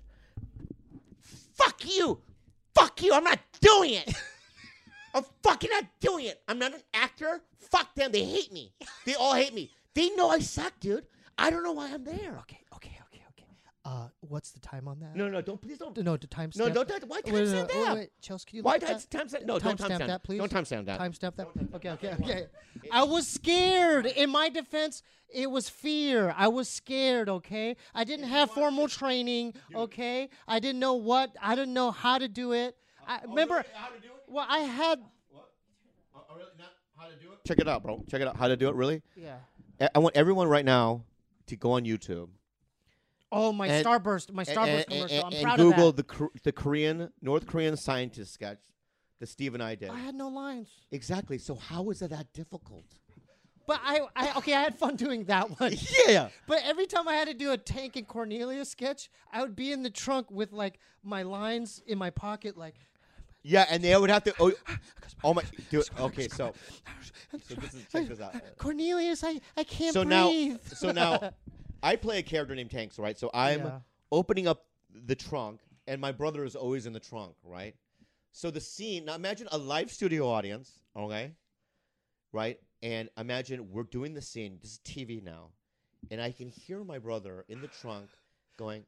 Fuck you. Fuck you. I'm not doing it. I'm fucking not doing it. I'm not an actor. Fuck them. They hate me. They all hate me. They know I suck, dude. I don't know why I'm there. Okay, okay, okay, okay. Uh, what's the time on that? No, no, don't. Please don't. No, to time No, stamp. don't. don't why Wait, time wait, stamp wait, that? wait, Chelsea, can you Why look time that? time stamp? No, don't time Timestamp stamp that, please. Don't time stamp that. Timestamp that. Okay, okay, okay. I was scared. In my defense, it was fear. I was scared. Okay, I didn't have formal training. Okay, I didn't know what. I didn't know how to do it. I remember. How to do it? Well, I had. What? Oh, really? Not how to do it? Check it out, bro. Check it out. How to do it? Really? Yeah. I- I want everyone right now to go on YouTube. Oh, my And- Starburst, my Starburst and, commercial. and- I'm and proud Google of that. the Kor- the Korean North Korean scientist sketch that Steve and I did. I had no lines. Exactly. So how is it that difficult? But I, I, okay, I had fun doing that one. Yeah. But every time I had to do a Tank and Cornelius sketch, I would be in the trunk with like my lines in my pocket, like. Yeah, and they would have to. Oh, oh my. Dude, okay, so. So this is check this out. Cornelius, I, I can't So now, breathe. so now, I play a character named Tanks, right? So I'm Yeah. opening up the trunk, and my brother is always in the trunk, right? So the scene. Now imagine a live studio audience, okay, right? And imagine we're doing the scene. This is T V now, and I can hear my brother in the trunk going,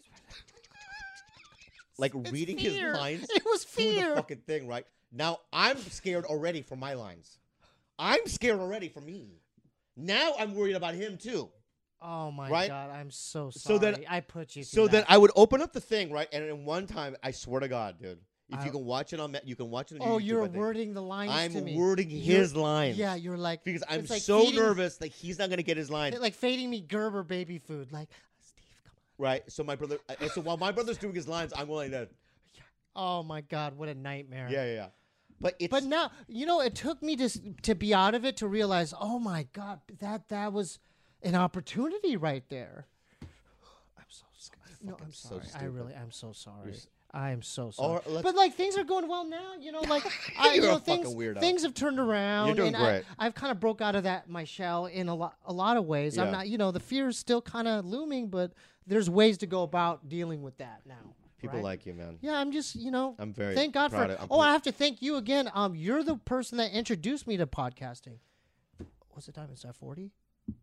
like It's reading fear. his lines. It was through the fear. fucking thing, right? Now I'm scared already for my lines. I'm scared already for me. Now I'm worried about him too. Oh my Right? God, I'm so sorry. So then- I put you. So through then that. I would open up the thing, right? And in one time, I swear to God, dude, if I- you can watch it on, Ma- you can watch it on Oh, YouTube. you're I think. wording the lines I'm to me. wording You're- his lines. Yeah, you're like because I'm it's like so feeding- nervous that he's not gonna get his lines, like feeding me Gerber baby food. Like Steve, come right? So my brother, and so while my brother's doing his lines, I'm going that. on. Oh my God, what a nightmare. Yeah, yeah, yeah. But it's But now, you know, it took me to s- to be out of it to realize, oh my God, that that was an opportunity right there. I'm so sorry. No, I'm so sorry. I stupid. really, I'm so sorry. s- I am so sorry. Or let's- But like things are going well now, you know. Like I, you You're know, a things fucking weirdo. things have turned around. You're doing and great. I, I've kind of broke out of that my shell in a lot a lot of ways. Yeah. I'm not, you know, the fear is still kind of looming, but there's ways to go about dealing with that now. people right? like you, man. Yeah, I'm just, you know, I'm very thank God for. proud of- I'm Oh, pr- I have to thank you again. Um, you're the person that introduced me to podcasting. What's the time? Is that forty?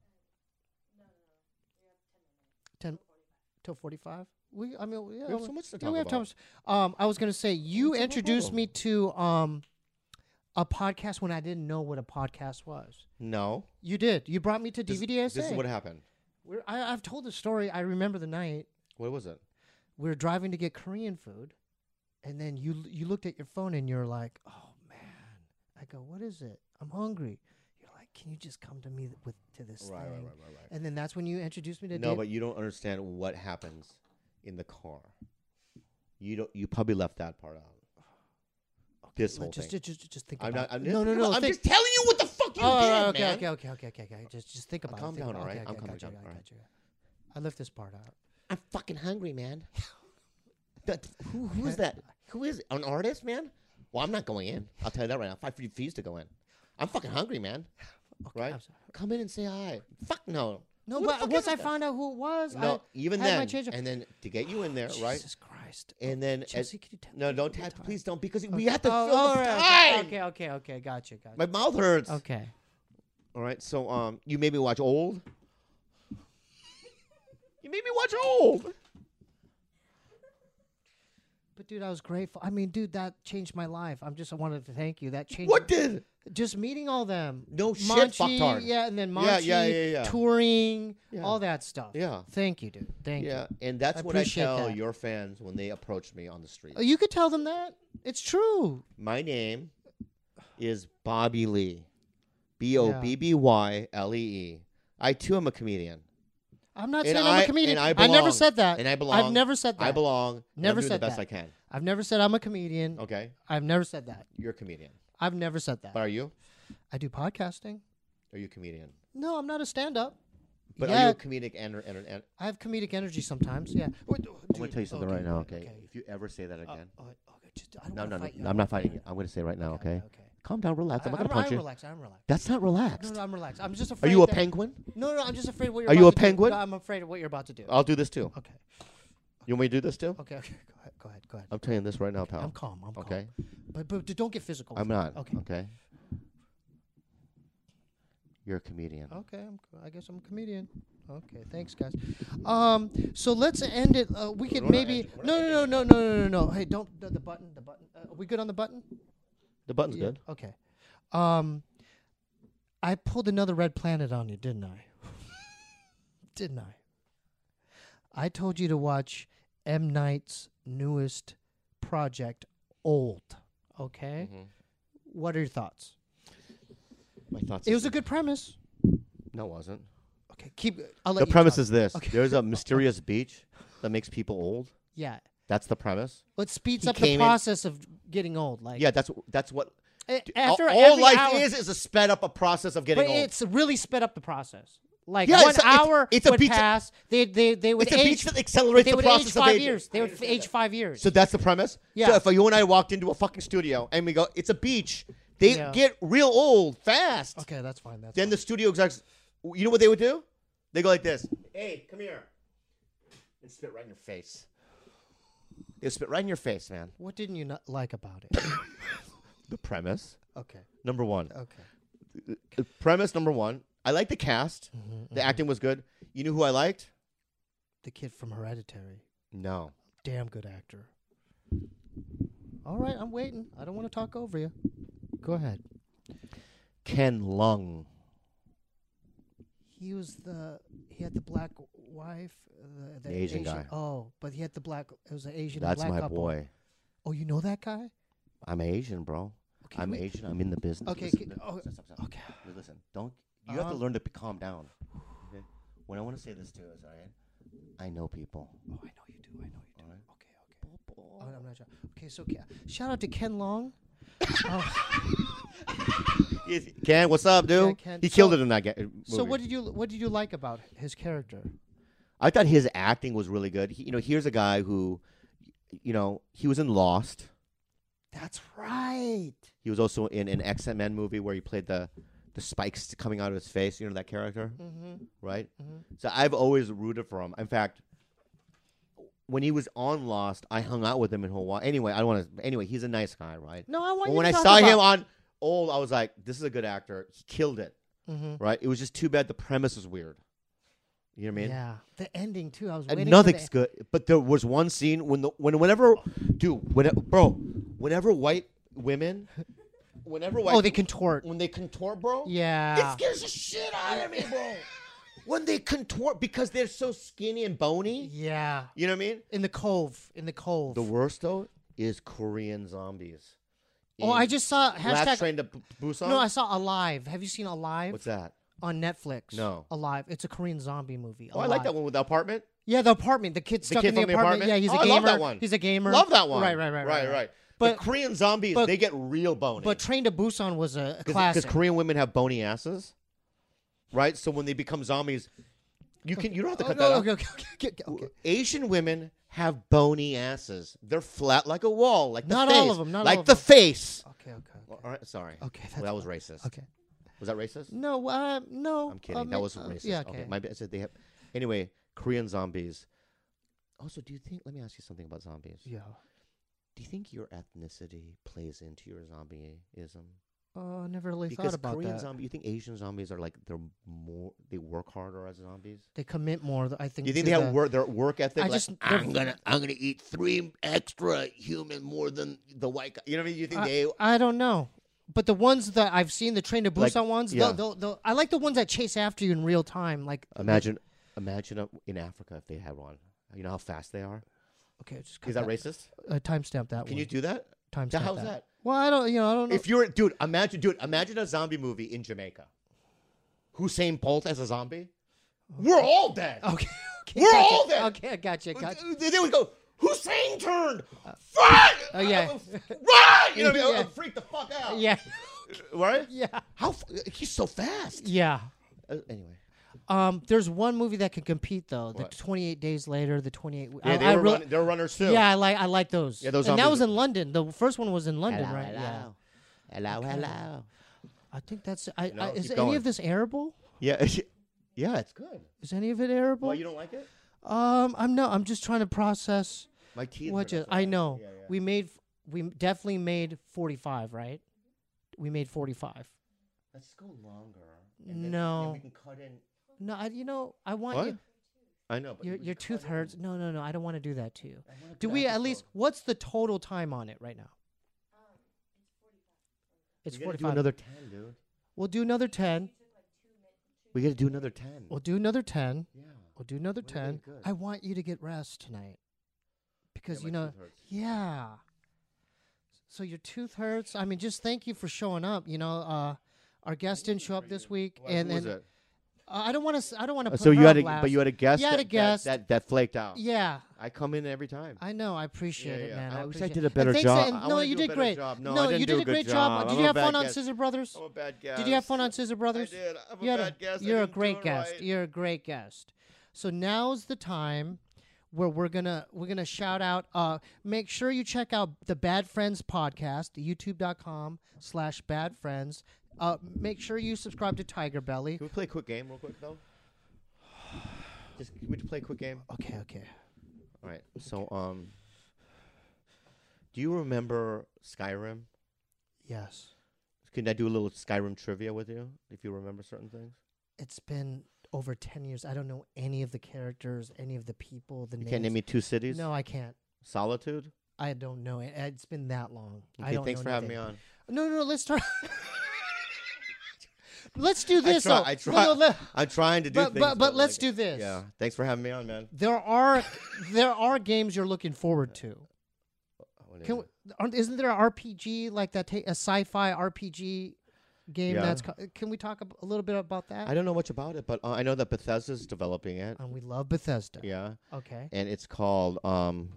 Ten till forty-five. We, I mean, yeah, We have so much to yeah, talk we have about. time. Um, I was gonna say you What's the introduced problem? me to um, a podcast when I didn't know what a podcast was. No. You did. You brought me to This, D V D S A. this is what happened. We're, I, I've told the story. I remember the night. What was it? We were driving to get Korean food, and then you you looked at your phone and you're like, "Oh man!" I go, "What is it? I'm hungry." You're like, "Can you just come to me th- with to this Right, thing?" right, right, right, right. And then that's when you introduced me to No, Dave. but you don't understand what happens in the car. You don't. You probably left that part out. Okay, this let- whole just, thing. Just, just, just think I'm about not. I'm it. No, no, no. I'm think, just telling you what the fuck you oh, did, okay, man. okay, okay, okay, okay, okay. Just, just think Uh, about calm it. Think down, about all it. right? Okay, I'm okay, calming gotcha, down, I all right. gotcha. I left this part out. I'm fucking hungry, man. That, who, who is that? Who is it? An artist, man? Well, I'm not going in. I'll tell you that right now. Five free fees to go in. I'm fucking hungry, man. Okay, Right? I'm sorry. Come in and say hi. Fuck no. No, Who the but fuck once is I that? found out who it was, No, I even had my then, change of- and then to get you in there, right? Jesus Christ. And then, Chelsea, as, can you tap no, me don't one more tap. time? Please don't, because Okay. we have to Oh, fill all the right, time. Okay, okay, okay, gotcha, gotcha. My mouth hurts. Okay. All right, so um, you made me watch Old. You made me watch Old. But dude, I was grateful. I mean, dude, that changed my life. I'm just I wanted to thank you. That changed What did? just meeting all them. No shit, Manchi, fucktard. yeah, and then Manchi, Yeah, yeah, yeah, yeah. touring, Yeah. all that stuff. Yeah. Thank you, dude. Thank Yeah, you. and that's I what I appreciate tell that. your fans when they approach me on the street. Oh, you could tell them that. It's true. My name is Bobby Lee. B O B B Y L E E. I too am a comedian. I'm not And saying I'm I- a comedian. and I never belong. said that. And I belong. I've never said that. I belong. and I'm Never doing said the best that. I can. I've never said I'm a comedian. Okay, I've never said that. you're a comedian. I've never said that. But are you? I do podcasting. Are you a comedian? No, I'm not a stand-up. But yeah, are you a comedic and, and, and I have comedic energy sometimes. Yeah. Wait, I'm going to tell you something right now, okay? If you ever say that Uh, again. uh, okay. Just, I don't no, wanna no, no, fight you. no. I'm not fighting you. I'm going to say right now, okay? Okay. Calm down, relax. I'm I, not going to punch I'm you. relaxed. I'm relaxed. That's not relaxed. No, no, I'm relaxed. I'm just Are afraid. you a that- penguin? No, no, I'm just afraid of what you're Are about you a to do. penguin? No, I'm afraid of what you're about to do. I'll do this too. Okay. You want me to do this too? Okay, okay. Go ahead. Go ahead. Go ahead. I'm telling you this right now, Okay, pal. I'm calm. I'm Okay? calm. But but d- don't get physical. I'm with me. not. Okay. Okay? You're a comedian. Okay. I'm, c- I guess I'm a comedian. Okay. Thanks, guys. Um. So let's end it. Uh, we could We're not maybe. end- we're No, not no, no, no, no, no, no, no. Hey, don't the, the button. The button. Uh, are we good on the button? The button's Yeah, good. Okay. Um. I pulled another red planet on you, didn't I? didn't I? I told you to watch M. Night's newest project, Old. Okay. Mhm. What are your thoughts? My thoughts. It is was a good premise. No, it wasn't. Okay, keep. I'll let The you premise talk. is this: Okay. there's a mysterious beach that makes people old. Yeah. That's the premise. What speeds He up the came in- process of getting old? Like Yeah, that's that's what. a- d- after all, all every life hour, is is a sped up a process of getting but old. it's really sped up the process. Like Yeah, one it's a- it's- hour it's a would beach that- pass. They they they would It's a age. beach that accelerates they the would process age of five aging. years. They would f- age five years. So that's the premise. Yeah. So if you and I walked into a fucking studio and we go, it's a beach, they Yeah. get real old fast. okay, that's fine. That's Then fine. the studio execs, you know what they would do? They go like this. Hey, come here. And spit right in your face. They spit right in your face, man. What didn't you not like about it? The premise, okay. number one. Okay. Uh, Premise number one. I like the cast. Mm-hmm, The acting was good. You knew who I liked? The kid from Hereditary. No. Damn good actor. All right, I'm waiting. I don't want to talk over you. Go ahead. Ken Lung. He was the he had the black wife, uh, the, The Asian guy. Oh, but he had the black. It was an Asian. That's and black my couple. boy. Oh, you know that guy? I'm Asian, bro. Okay, I'm wait. Asian. I'm in the business. Okay, Listen, okay, listen, oh, stop, stop, stop. okay. Listen, don't. You have to Um, learn to p- calm down. Okay? When I want to say this too, is all right. I know people. Oh, I know you do. I know you do. All right. Okay, okay. Oh, I'm not sure. Okay, so Ke- shout out to Ken Long. Oh, Yes, Ken, what's up, dude? Yeah, Ken. He killed So- it in that ga- movie. so what did you what did you like about his character? I thought his acting was really good. He, you know, here's a guy who, you know, he was in Lost. That's right. He was also in an X Men movie where he played the the spikes coming out of his face. You know that character, Mm-hmm. right? Mhm. So I've always rooted for him. In fact, when he was on Lost, I hung out with him in Hawaii. Anyway, I don't want to. Anyway, he's a nice guy, right? No, I want But you when to I talk saw about- him on Old, I was like, this is a good actor. He killed it, Mhm. right? It was just too bad the premise was weird. You know what I mean? Yeah, the ending too. I was And waiting nothing's for the, good. But there was one scene when the when whenever, dude, when, bro, whenever white women, whenever white, Oh, they contort. when they contort, bro, Yeah. it scares the shit out of me, bro. When they contort because they're so skinny and bony, Yeah. you know what I mean? In the cove. In the cove. The worst though is Korean zombies. oh, In I just saw Last hashtag. Train to B- Busan. No, I saw Alive. Have you seen Alive? What's that? On Netflix. No. Alive. It's a Korean zombie movie. Oh, I like Alive. that one with the apartment. Yeah, the apartment. The kid The stuck kid in the from the apartment. apartment? Yeah, he's Oh, a I gamer. love that one. He's a gamer. Love that one. Right, right, right, right, right. right. But- But Korean zombies, but- they get real bony. But Train to Busan was a, a Because classic. Korean women have bony asses, right? So when they become zombies, you can you don't have to Oh, cut no, that okay, out. okay, okay, okay, okay. Asian women have bony asses. They're flat like a wall, like the Not face. all of them, not like all of the them. face. Okay, okay, Well, okay. all right, sorry. Okay, that's Well, that was fine. racist. Okay. Was that racist? No, uh, no. I'm kidding. um, that was uh, racist. Yeah, okay. My bad. I said they have. Anyway, Korean zombies. Also, do you think? Let me ask you something about zombies. Yeah. Do you think your ethnicity plays into your zombieism? Uh, I never really Because thought about Korean that. zombie, you think Asian zombies are like they're more they work harder as zombies? They commit more. I think. You think to they the, have work their work ethic? I like, just- I'm gonna I'm gonna eat three extra human more than the white guy. You know what I mean? You think I, they? I don't know. But the ones that I've seen, the Train to Like, Busan ones, yeah. they'll, they'll, they'll, I like the ones that chase after you in real time. Like Imagine imagine a, in Africa if they had one. You know how fast they are. okay, just cut Is that racist? Uh, timestamp that Can one. you do that? timestamp how's that? that? Well, I don't. You know, I don't know. If you're dude, imagine dude, imagine a zombie movie in Jamaica. Hussein Bolt as a zombie. We're all dead. Okay. okay We're gotcha. all dead. Okay, I gotcha. gotcha. They would go, Hussein turned. Fuck! Oh, yeah. Run! You know what I mean? I Yeah. would freak the fuck out. Yeah. Right? Yeah. How? F- he's so fast. Yeah. Uh, anyway. Um, there's one movie that can compete though. The What? twenty-eight Days Later, the twenty-eight. Yeah, I, they I were, real- run- they were runners too. Yeah, I like I like those. Yeah, those And that zombies- was in London. The first one was in London, Hello, right? hello. Yeah. Hello, Okay. hello. I think that's. I, No, I, is keep any going. of this airable? Yeah, yeah, it's good. Is any of it airable? Well, you don't like it? um, I'm no. I'm just trying to process. My teeth. What hurt, just, that's I why. know. Yeah, yeah. We made. We definitely made forty-five, right? We made forty-five. Let's go longer. and then- No. and we can cut in. No, I, you know, I want What? you. I know, but Your we your can tooth cut in. hurts. No, no, no. I don't want to do that to you. I wanna Do the we at episode. least? What's the total time on it right now? It's We gotta do forty-five. another ten, dude. We'll do another ten. We got to do another ten. We'll do another ten. yeah. We'll do another We're really ten. good. I want you to get rest tonight because Yeah, you my know, tooth hurts. yeah. So your tooth hurts. I mean, just thank you for showing up. You know, uh, our guest didn't show up this week, What- and who was and it? uh, I don't want to. I don't want to. Uh, Put so you her had up a, last. but you had a guest. You had that, a guest. that, that that flaked out. Yeah, I come in every time. I know. I appreciate Yeah, it, yeah. man. I I, wish I appreciate did a it. better And thanks job. to- I no, wanna you do a did better great. job. No, I you didn't did do a a good great job. job. Did I'm you a have bad fun on guest. Scissor Brothers? I'm a bad guest. Did you have fun on Scissor Brothers? I did. I'm a You had a- bad guest. I You're a didn't do great it guest. right. You're a great guest. So now's the time where we're gonna we're gonna shout out. Uh, make sure you check out the Bad Friends podcast, youtube dot com slash Bad Friends. Uh, make sure you subscribe to Tiger Belly. Can we play a quick game real quick though? Just can we just play a quick game? Okay, okay. All right. So um, do you remember Skyrim? Yes, Can I do a little Skyrim trivia with you if you remember certain things? it's been over ten years. I don't know any of the characters, any of the people, the You names. can't name me two cities. No, I can't. Solitude. I don't know it. It's been that long. I Okay. don't Thanks know for having me anything. on. No, no, no. Let's start. Let's do this. I try. though. I No, try. no, let- I'm trying to do but things. but but let's like- do this. Yeah. Thanks for having me on, man. There are there are games you're looking forward to. What is Can it? we, aren't, isn't there an R P G like that? Ta- a sci-fi R P G game Yeah. that's. Co- can we talk a, a little bit about that? I don't know much about it, but uh, I know that Bethesda's developing it. and we love Bethesda. Yeah, Okay. and it's called um,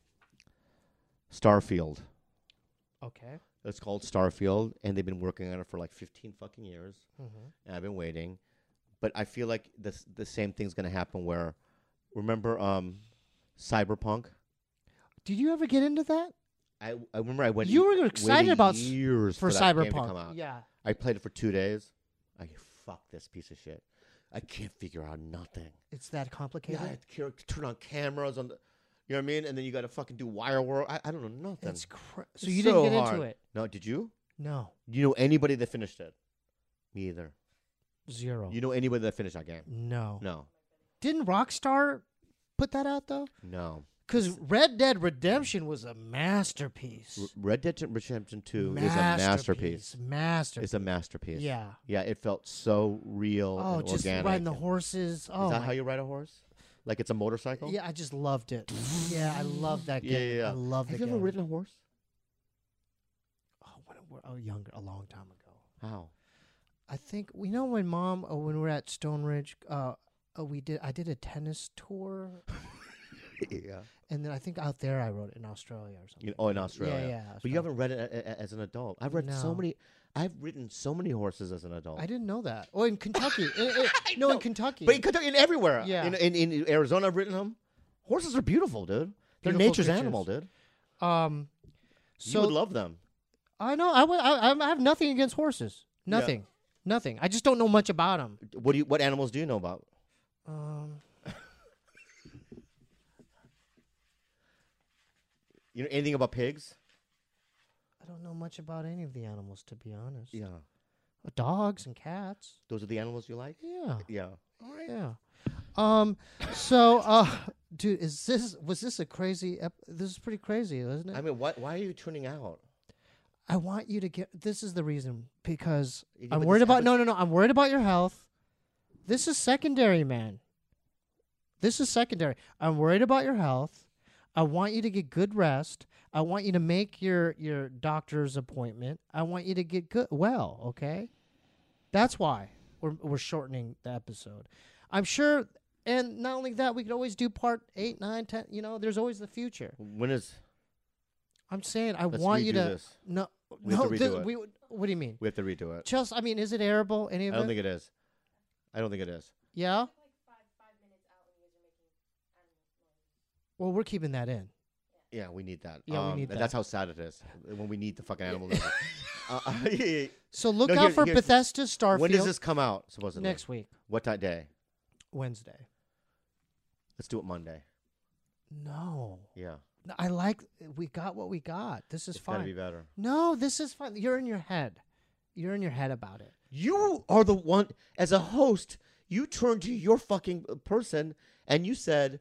Starfield. Okay. It's called Starfield, and they've been working on it for like fifteen fucking years, Mm-hmm. and I've been waiting. But I feel like this the same thing's gonna happen. Where, remember, um, Cyberpunk. Did you ever get into that? I I remember I went. You e- were excited waited about s- years For, for, that game to Cyberpunk. come out. Yeah. I played it for two days. I fuck this piece of shit. I can't figure out nothing. It's that complicated. Yeah, I had to car- turn on cameras on the, you know what I mean, and then you got to fucking do wire work. I, I don't know nothing. It's cra- so It's you didn't so get into hard. it. No, did you? No. Do you know anybody that finished it? Me either. Zero. You know anybody that finished that game? no. No, Didn't Rockstar put that out though? no. Because Red Dead Redemption was a masterpiece. R- Red Dead Redemption Two is a masterpiece. Masterpiece. It's a masterpiece. Yeah. Yeah, it felt so real Oh, and just organic. riding the horses. Oh, Is that my- how you ride a horse? Like it's a motorcycle? yeah, I just loved it. yeah, I love that game. Yeah, yeah, yeah. I love Have the you game. ever ridden a horse? Oh, when we were oh, younger, a long time ago. How? I think we know when Mom, uh, when we were at Stone Ridge, uh, uh, we did. I did a tennis tour, yeah. and then I think out there I rode it in Australia or something. You know, oh, in Australia. Yeah, yeah. But you Australia. haven't read it a- a- as an adult. I've read so No. many. I've ridden so many horses as an adult. I didn't know that. Oh, in Kentucky. In- in- no, in Kentucky. But in Kentucky, in everywhere. Yeah. In, in, in Arizona, I've ridden them. Horses are beautiful, dude. They're Beautiful nature's creatures. animal, dude. um, you so would love them. I know I, would- I I have nothing against horses. Nothing. Nothing. I just don't know much about them. What do you? What animals do you know about? Um, You know anything about pigs? I don't know much about any of the animals, to be honest. Yeah. Uh, Dogs and cats. Those are the animals you like? Yeah. Yeah. Yeah. Um. So, uh, dude, is this was this a crazy? Ep- this is pretty crazy, isn't it? I mean, why? Why are you tuning out? I want you to get. This is the reason because Yeah, I'm but worried this about. happens- No, no, no. I'm worried about your health. This is secondary, man. This is secondary. I'm worried about your health. I want you to get good rest. I want you to make your your doctor's appointment. I want you to get good well. Okay. That's why we're we're shortening the episode. I'm sure. And not only that, we could always do part eight, nine, ten. You know, there's always the future. When is? I'm saying I Let's want you redo to. this. No, We have no. to redo this- it. we would- what do you mean? We have to redo it. Just, I mean, is it airable? Any I of don't it? think it is. I don't think it is. Yeah. Like five five minutes out when you guys are making animal noises. Well, we're keeping that in. Yeah, we need that. Yeah, we um, need and that. That's how sad it is when we need the fucking animal. noises. uh, yeah, yeah, yeah. So look No, out here- for here- Bethesda Starfield When does this come out? Supposedly next week, What that day? Wednesday. Let's do it Monday. No. Yeah, No, I like. We got what we got. This is it's gotta fine. be better. No, this is fine. You're in your head. You're in your head about it. You are the one, as a host, you turned to your fucking person and you said,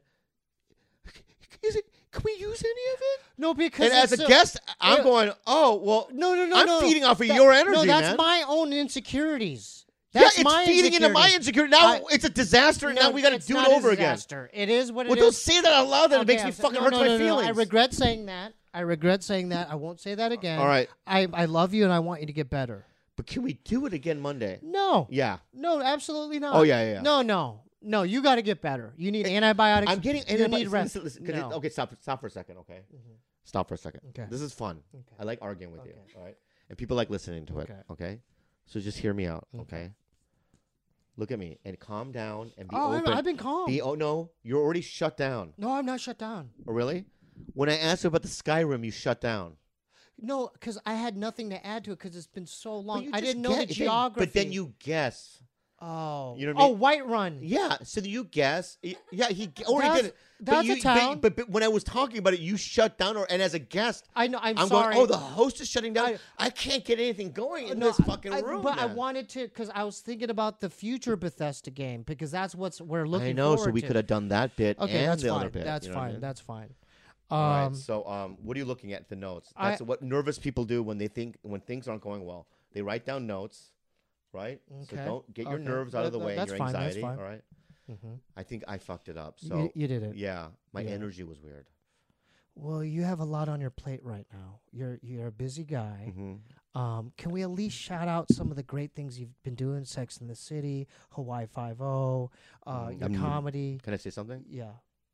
"Is it? Can we use any of it?" No, because And as it's a guest, I'm uh, going, "Oh, well, No, no, no, I'm no. feeding off of That- your energy, No, that's man." my own insecurities. Yeah, That's it's my feeding into my insecurities. insecurity. Now I- it's a disaster, and No, now we got to it's do it not a over again. disaster. It is what it Well, is. don't say that out loud. Then it Okay, makes me I'm so- fucking no, hurt no, my no, no, feelings. I regret saying that. I regret saying that. I won't say that again. All right, I, I love you and I want you to get better. but can we do it again Monday? No. Yeah. No, absolutely not. Oh yeah, yeah. yeah. No, no. No, you got to get better. You need antibiotics. I'm getting. You need rest. Listen, listen, can No. you- okay, stop. Stop for a second. Okay. Mhm. Stop for a second. Okay. This is fun. Okay. I like arguing with you. Okay. All right. And people like listening to it. Okay. Okay. So just hear me out. Okay. Okay. Look at me and calm down and be Oh, I'm, open. I've been calm. Be oh no, you're already shut down. No, I'm not shut down. Oh, really? When I asked you about the Skyrim, you shut down. No, because I had nothing to add to it because it's been so But long. you I just didn't know guess- the then- geography. But then you guess. Oh. You know what I Oh, mean? White Run. Yeah. So you guess. Y- Yeah, he g- already That's- did it. But that's a you, but- town. But, but when I was talking about it, you shut down. Or and as a guest, I know. I'm, I'm sorry. going. Oh, the host is shutting down. I- I, can't get anything going in No, this fucking I, room. But I man. wanted to because I was thinking about the future Bethesda game because that's what's we're looking. I know. So forward we to. could have done that bit Okay, and that's the fine. other bit. That's you know what I fine. mean? That's fine. All Um, right. So, um, what are you looking at? The notes. I- That's what nervous people do when they think when things aren't going well. They write down notes, right? So Okay. don't get your Okay. nerves out of the That- way. that's and your fine, that's anxiety. fine. All right. mhm. I think I fucked it up. So you, you did it. yeah, my Yeah. energy was weird. Well, you have a lot on your plate right now. You're you're a busy guy. Mm-hmm. Um, can we at least shout out some of the great things you've been doing? Sex in the City, Hawaii Five O, uh, Mm, your um, comedy. Can I say something? Yeah.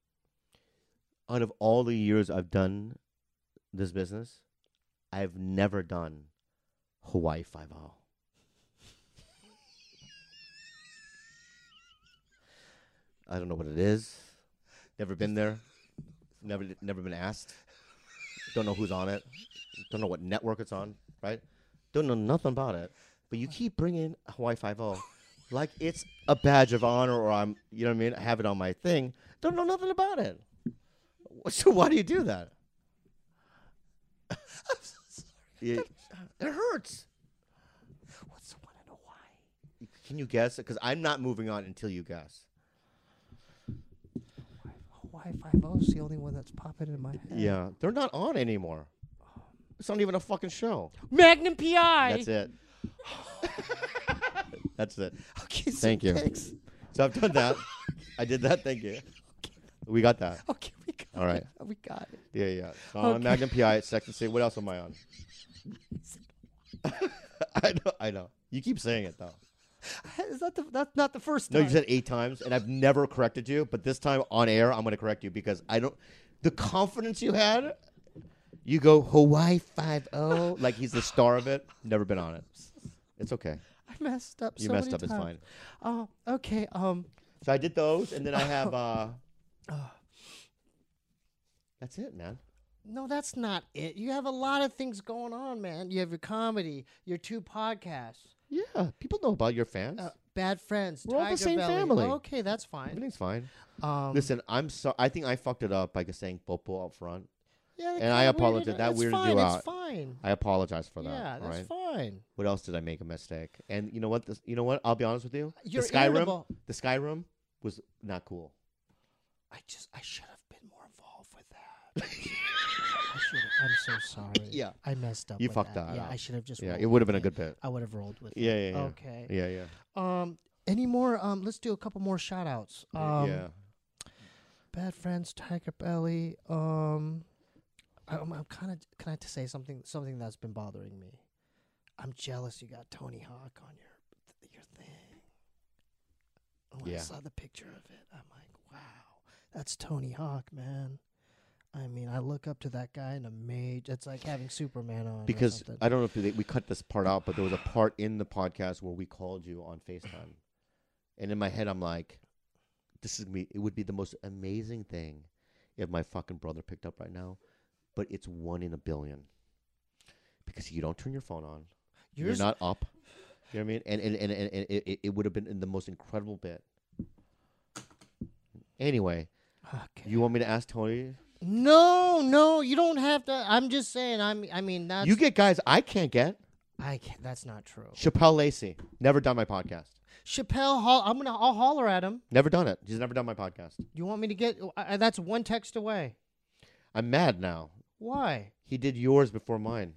Out of all the years I've done this business, I've never done Hawaii Five O. I don't know what it is. Never been there. Never, never been asked. Don't know who's on it. Don't know what network it's on. Right? Don't know nothing about it. But you keep bringing Hawaii Five O like it's a badge of honor, or I'm, you know what I mean? I have it on my thing. Don't know nothing about it. So why do you do that? I'm so sorry. It hurts. What's the one in Hawaii? Can you guess? Because I'm not moving on until you guess. Hawaii Five O is the only one that's popping in my head. Yeah, they're not on anymore. It's not even a fucking show. Magnum P I. That's it. That's it. Okay, so Thank you. thanks. So I've done that. I did that. Thank you. We got that. Okay, we got All right. it. We got it. Yeah, yeah. So I'm on Okay. Magnum P I, Second City. What else am I on? I know. I know. You keep saying it though. Is that the, that's not the first No, time? you said eight times, and I've never corrected you. But this time on air, I'm going to correct you because I don't. The confidence you had, you go Hawaii Five O like he's the star of it. Never been on it. It's okay. I messed up. You so messed many up. It's times. fine. Oh, okay. Um, So I did those, and then I have. uh Oh. That's it, man. no, that's not it. You have a lot of things going on, man. You have your comedy, your two podcasts, Yeah, people know about your fans. uh, Bad Friends, We're all the Tiger same Belly. family. Okay, that's fine. Everything's fine. Um, Listen, I'm so. I think I fucked it up by saying Popo up front. yeah, that and I kinda apologize. weirded- That it's weirded fine, you It's out. fine. I apologize for that. Yeah, all that's right? fine. What else did I make a mistake? And you know what? This, you know what? I'll be honest with you. You're the Skyrim. irritable. The Skyrim was not cool. I just, I should have been more involved with that. I should. I'm so sorry. Yeah. I messed up. You with fucked that. that Yeah, up. I should have just. Yeah, rolled it would have with been a good bit. I would have rolled with Yeah, it. yeah, yeah. Okay. Yeah, yeah. Um. Any more? Um. Let's do a couple more shout outs. Um, yeah. Bad Friends, Tiger Belly. Um. I, I'm, I'm kind of. Can I t- say something? Something that's been bothering me. I'm jealous. You got Tony Hawk on your your thing. When I Yeah. saw the picture of it, I'm like, wow, that's Tony Hawk, man. I mean, I look up to that guy in a mage. It's like having Superman on. or Because something. I don't know if they, we cut this part out, but there was a part in the podcast where we called you on FaceTime. And in my head, I'm like, this is me. It would be the most amazing thing if my fucking brother picked up right now. But it's one in a billion. Because you don't turn your phone on. Yours- You're not up. You know what I mean? And, and, and, and, and it, it would have been the most incredible bit. Anyway, Okay. you want me to ask Tony? No, no, you don't have to. I'm just saying. I'm. I mean, that's. You get guys I can't get. I can't. That's not true. Chappelle Lacey. Never done my podcast. Chappelle, Hall, I'm gonna. I'll holler at him. Never done it. He's never done my podcast. You want me to get? Uh, that's one text away. I'm mad now. Why, He did yours before mine.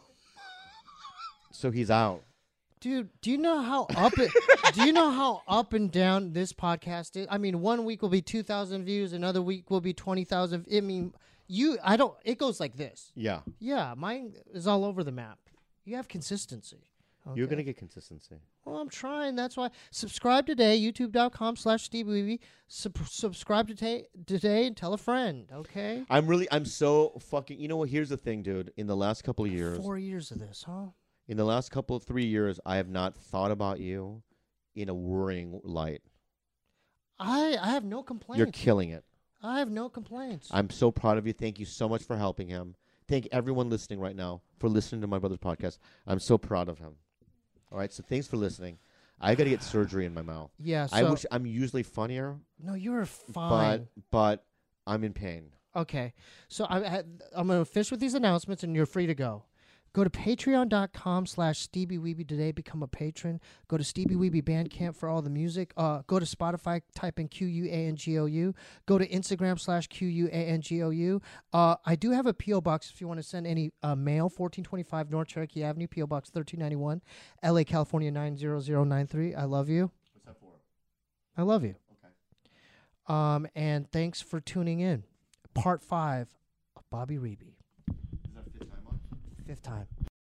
So he's out. dude? Do you know how up it? do you know how up and down this podcast is? I mean, one week will be two thousand views, another week will be twenty thousand. I mean, you. I don't. It goes like this. Yeah. Yeah, mine is all over the map. You have consistency. You're okay? going to get consistency. Well, I'm trying. That's why. Subscribe today, youtube.com slash Steve Weeby. Sub- subscribe today, today and tell a friend, okay? I'm really, I'm so fucking, you know what? Here's the thing, dude. In the last couple of years, Four years of this, huh? in the last couple of three years, I have not thought about you in a worrying light. I I have no complaints. You're killing it. I have no complaints. I'm so proud of you. Thank you so much for helping him. Thank everyone listening right now for listening to my brother's podcast. I'm so proud of him. All right, so thanks for listening. I got to get surgery in my mouth. yeah, so... I wish I'm usually funnier, No, you're fine. but but I'm in pain. Okay, so I, I, I'm going to finish with these announcements, and you're free to go. Go to patreon.com slash Stevie Weeby today. Become a patron. Go to Stevie Weeby Bandcamp for all the music. Uh, go to Spotify. Type in Q U A N G O U. Go to Instagram slash Q U A N G O U. Uh, I do have a P O box if you want to send any uh, mail. fourteen twenty-five North Cherokee Avenue, P O Box thirteen ninety-one, L A, California nine zero zero nine three. I love you. What's that for? I love you. Okay. Um, and thanks for tuning in. Part five of Bobby Reeby. Is that fifth time on? Fifth time.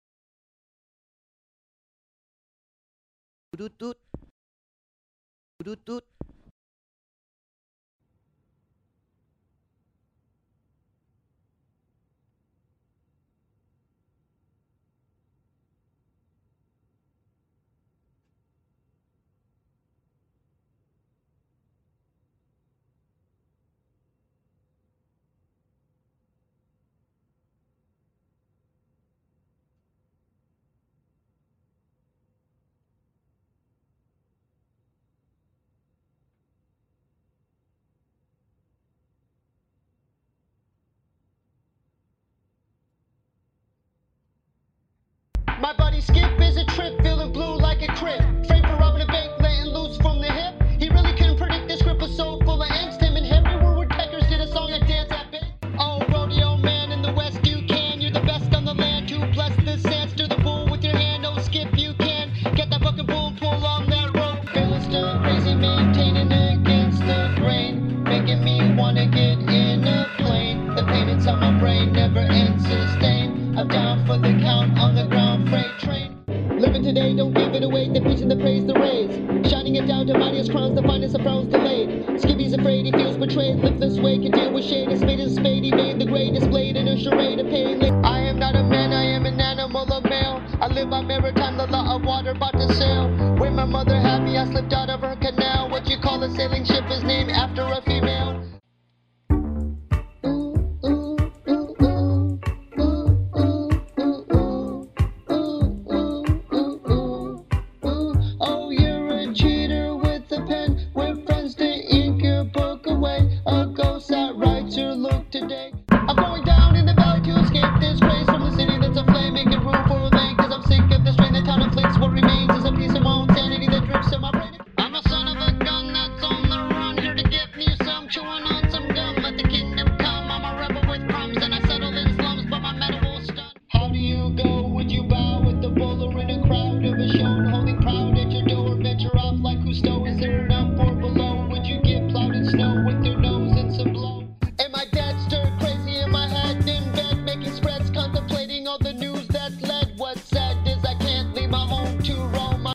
Doot doot. Doot doot. My buddy Skip is a trip, feeling blue like a crib. Framed for robbing a bank, letting loose from the hip. He really couldn't predict this script was so full of angst. Him and Henry were woodpeckers, did a song that dance at big. Oh, rodeo man in the west, you can. You're the best on the land to bless the sand. Stir the bull with your hand, oh Skip, you can. Get that fucking bull, pull on that rope. Feeling stir crazy, maintaining against the grain. Making me wanna get in a plane. The pain inside my brain never ends sustain. I'm down for the count on the ground freight train. Living today, don't give it away. They're preaching the praise, the raise. Shining it down to mightiest crowns, the finest of frowns delayed. Skippy's afraid, he feels betrayed. Live this way, can deal with shade. A spade is a spade, he made the greatest blade in a charade of pain. I am not a man, I am an animal, a male. I live by maritime, the law of water, about to sail. When my mother had me, I slipped out of her canal. What you call a sailing ship is named after a female.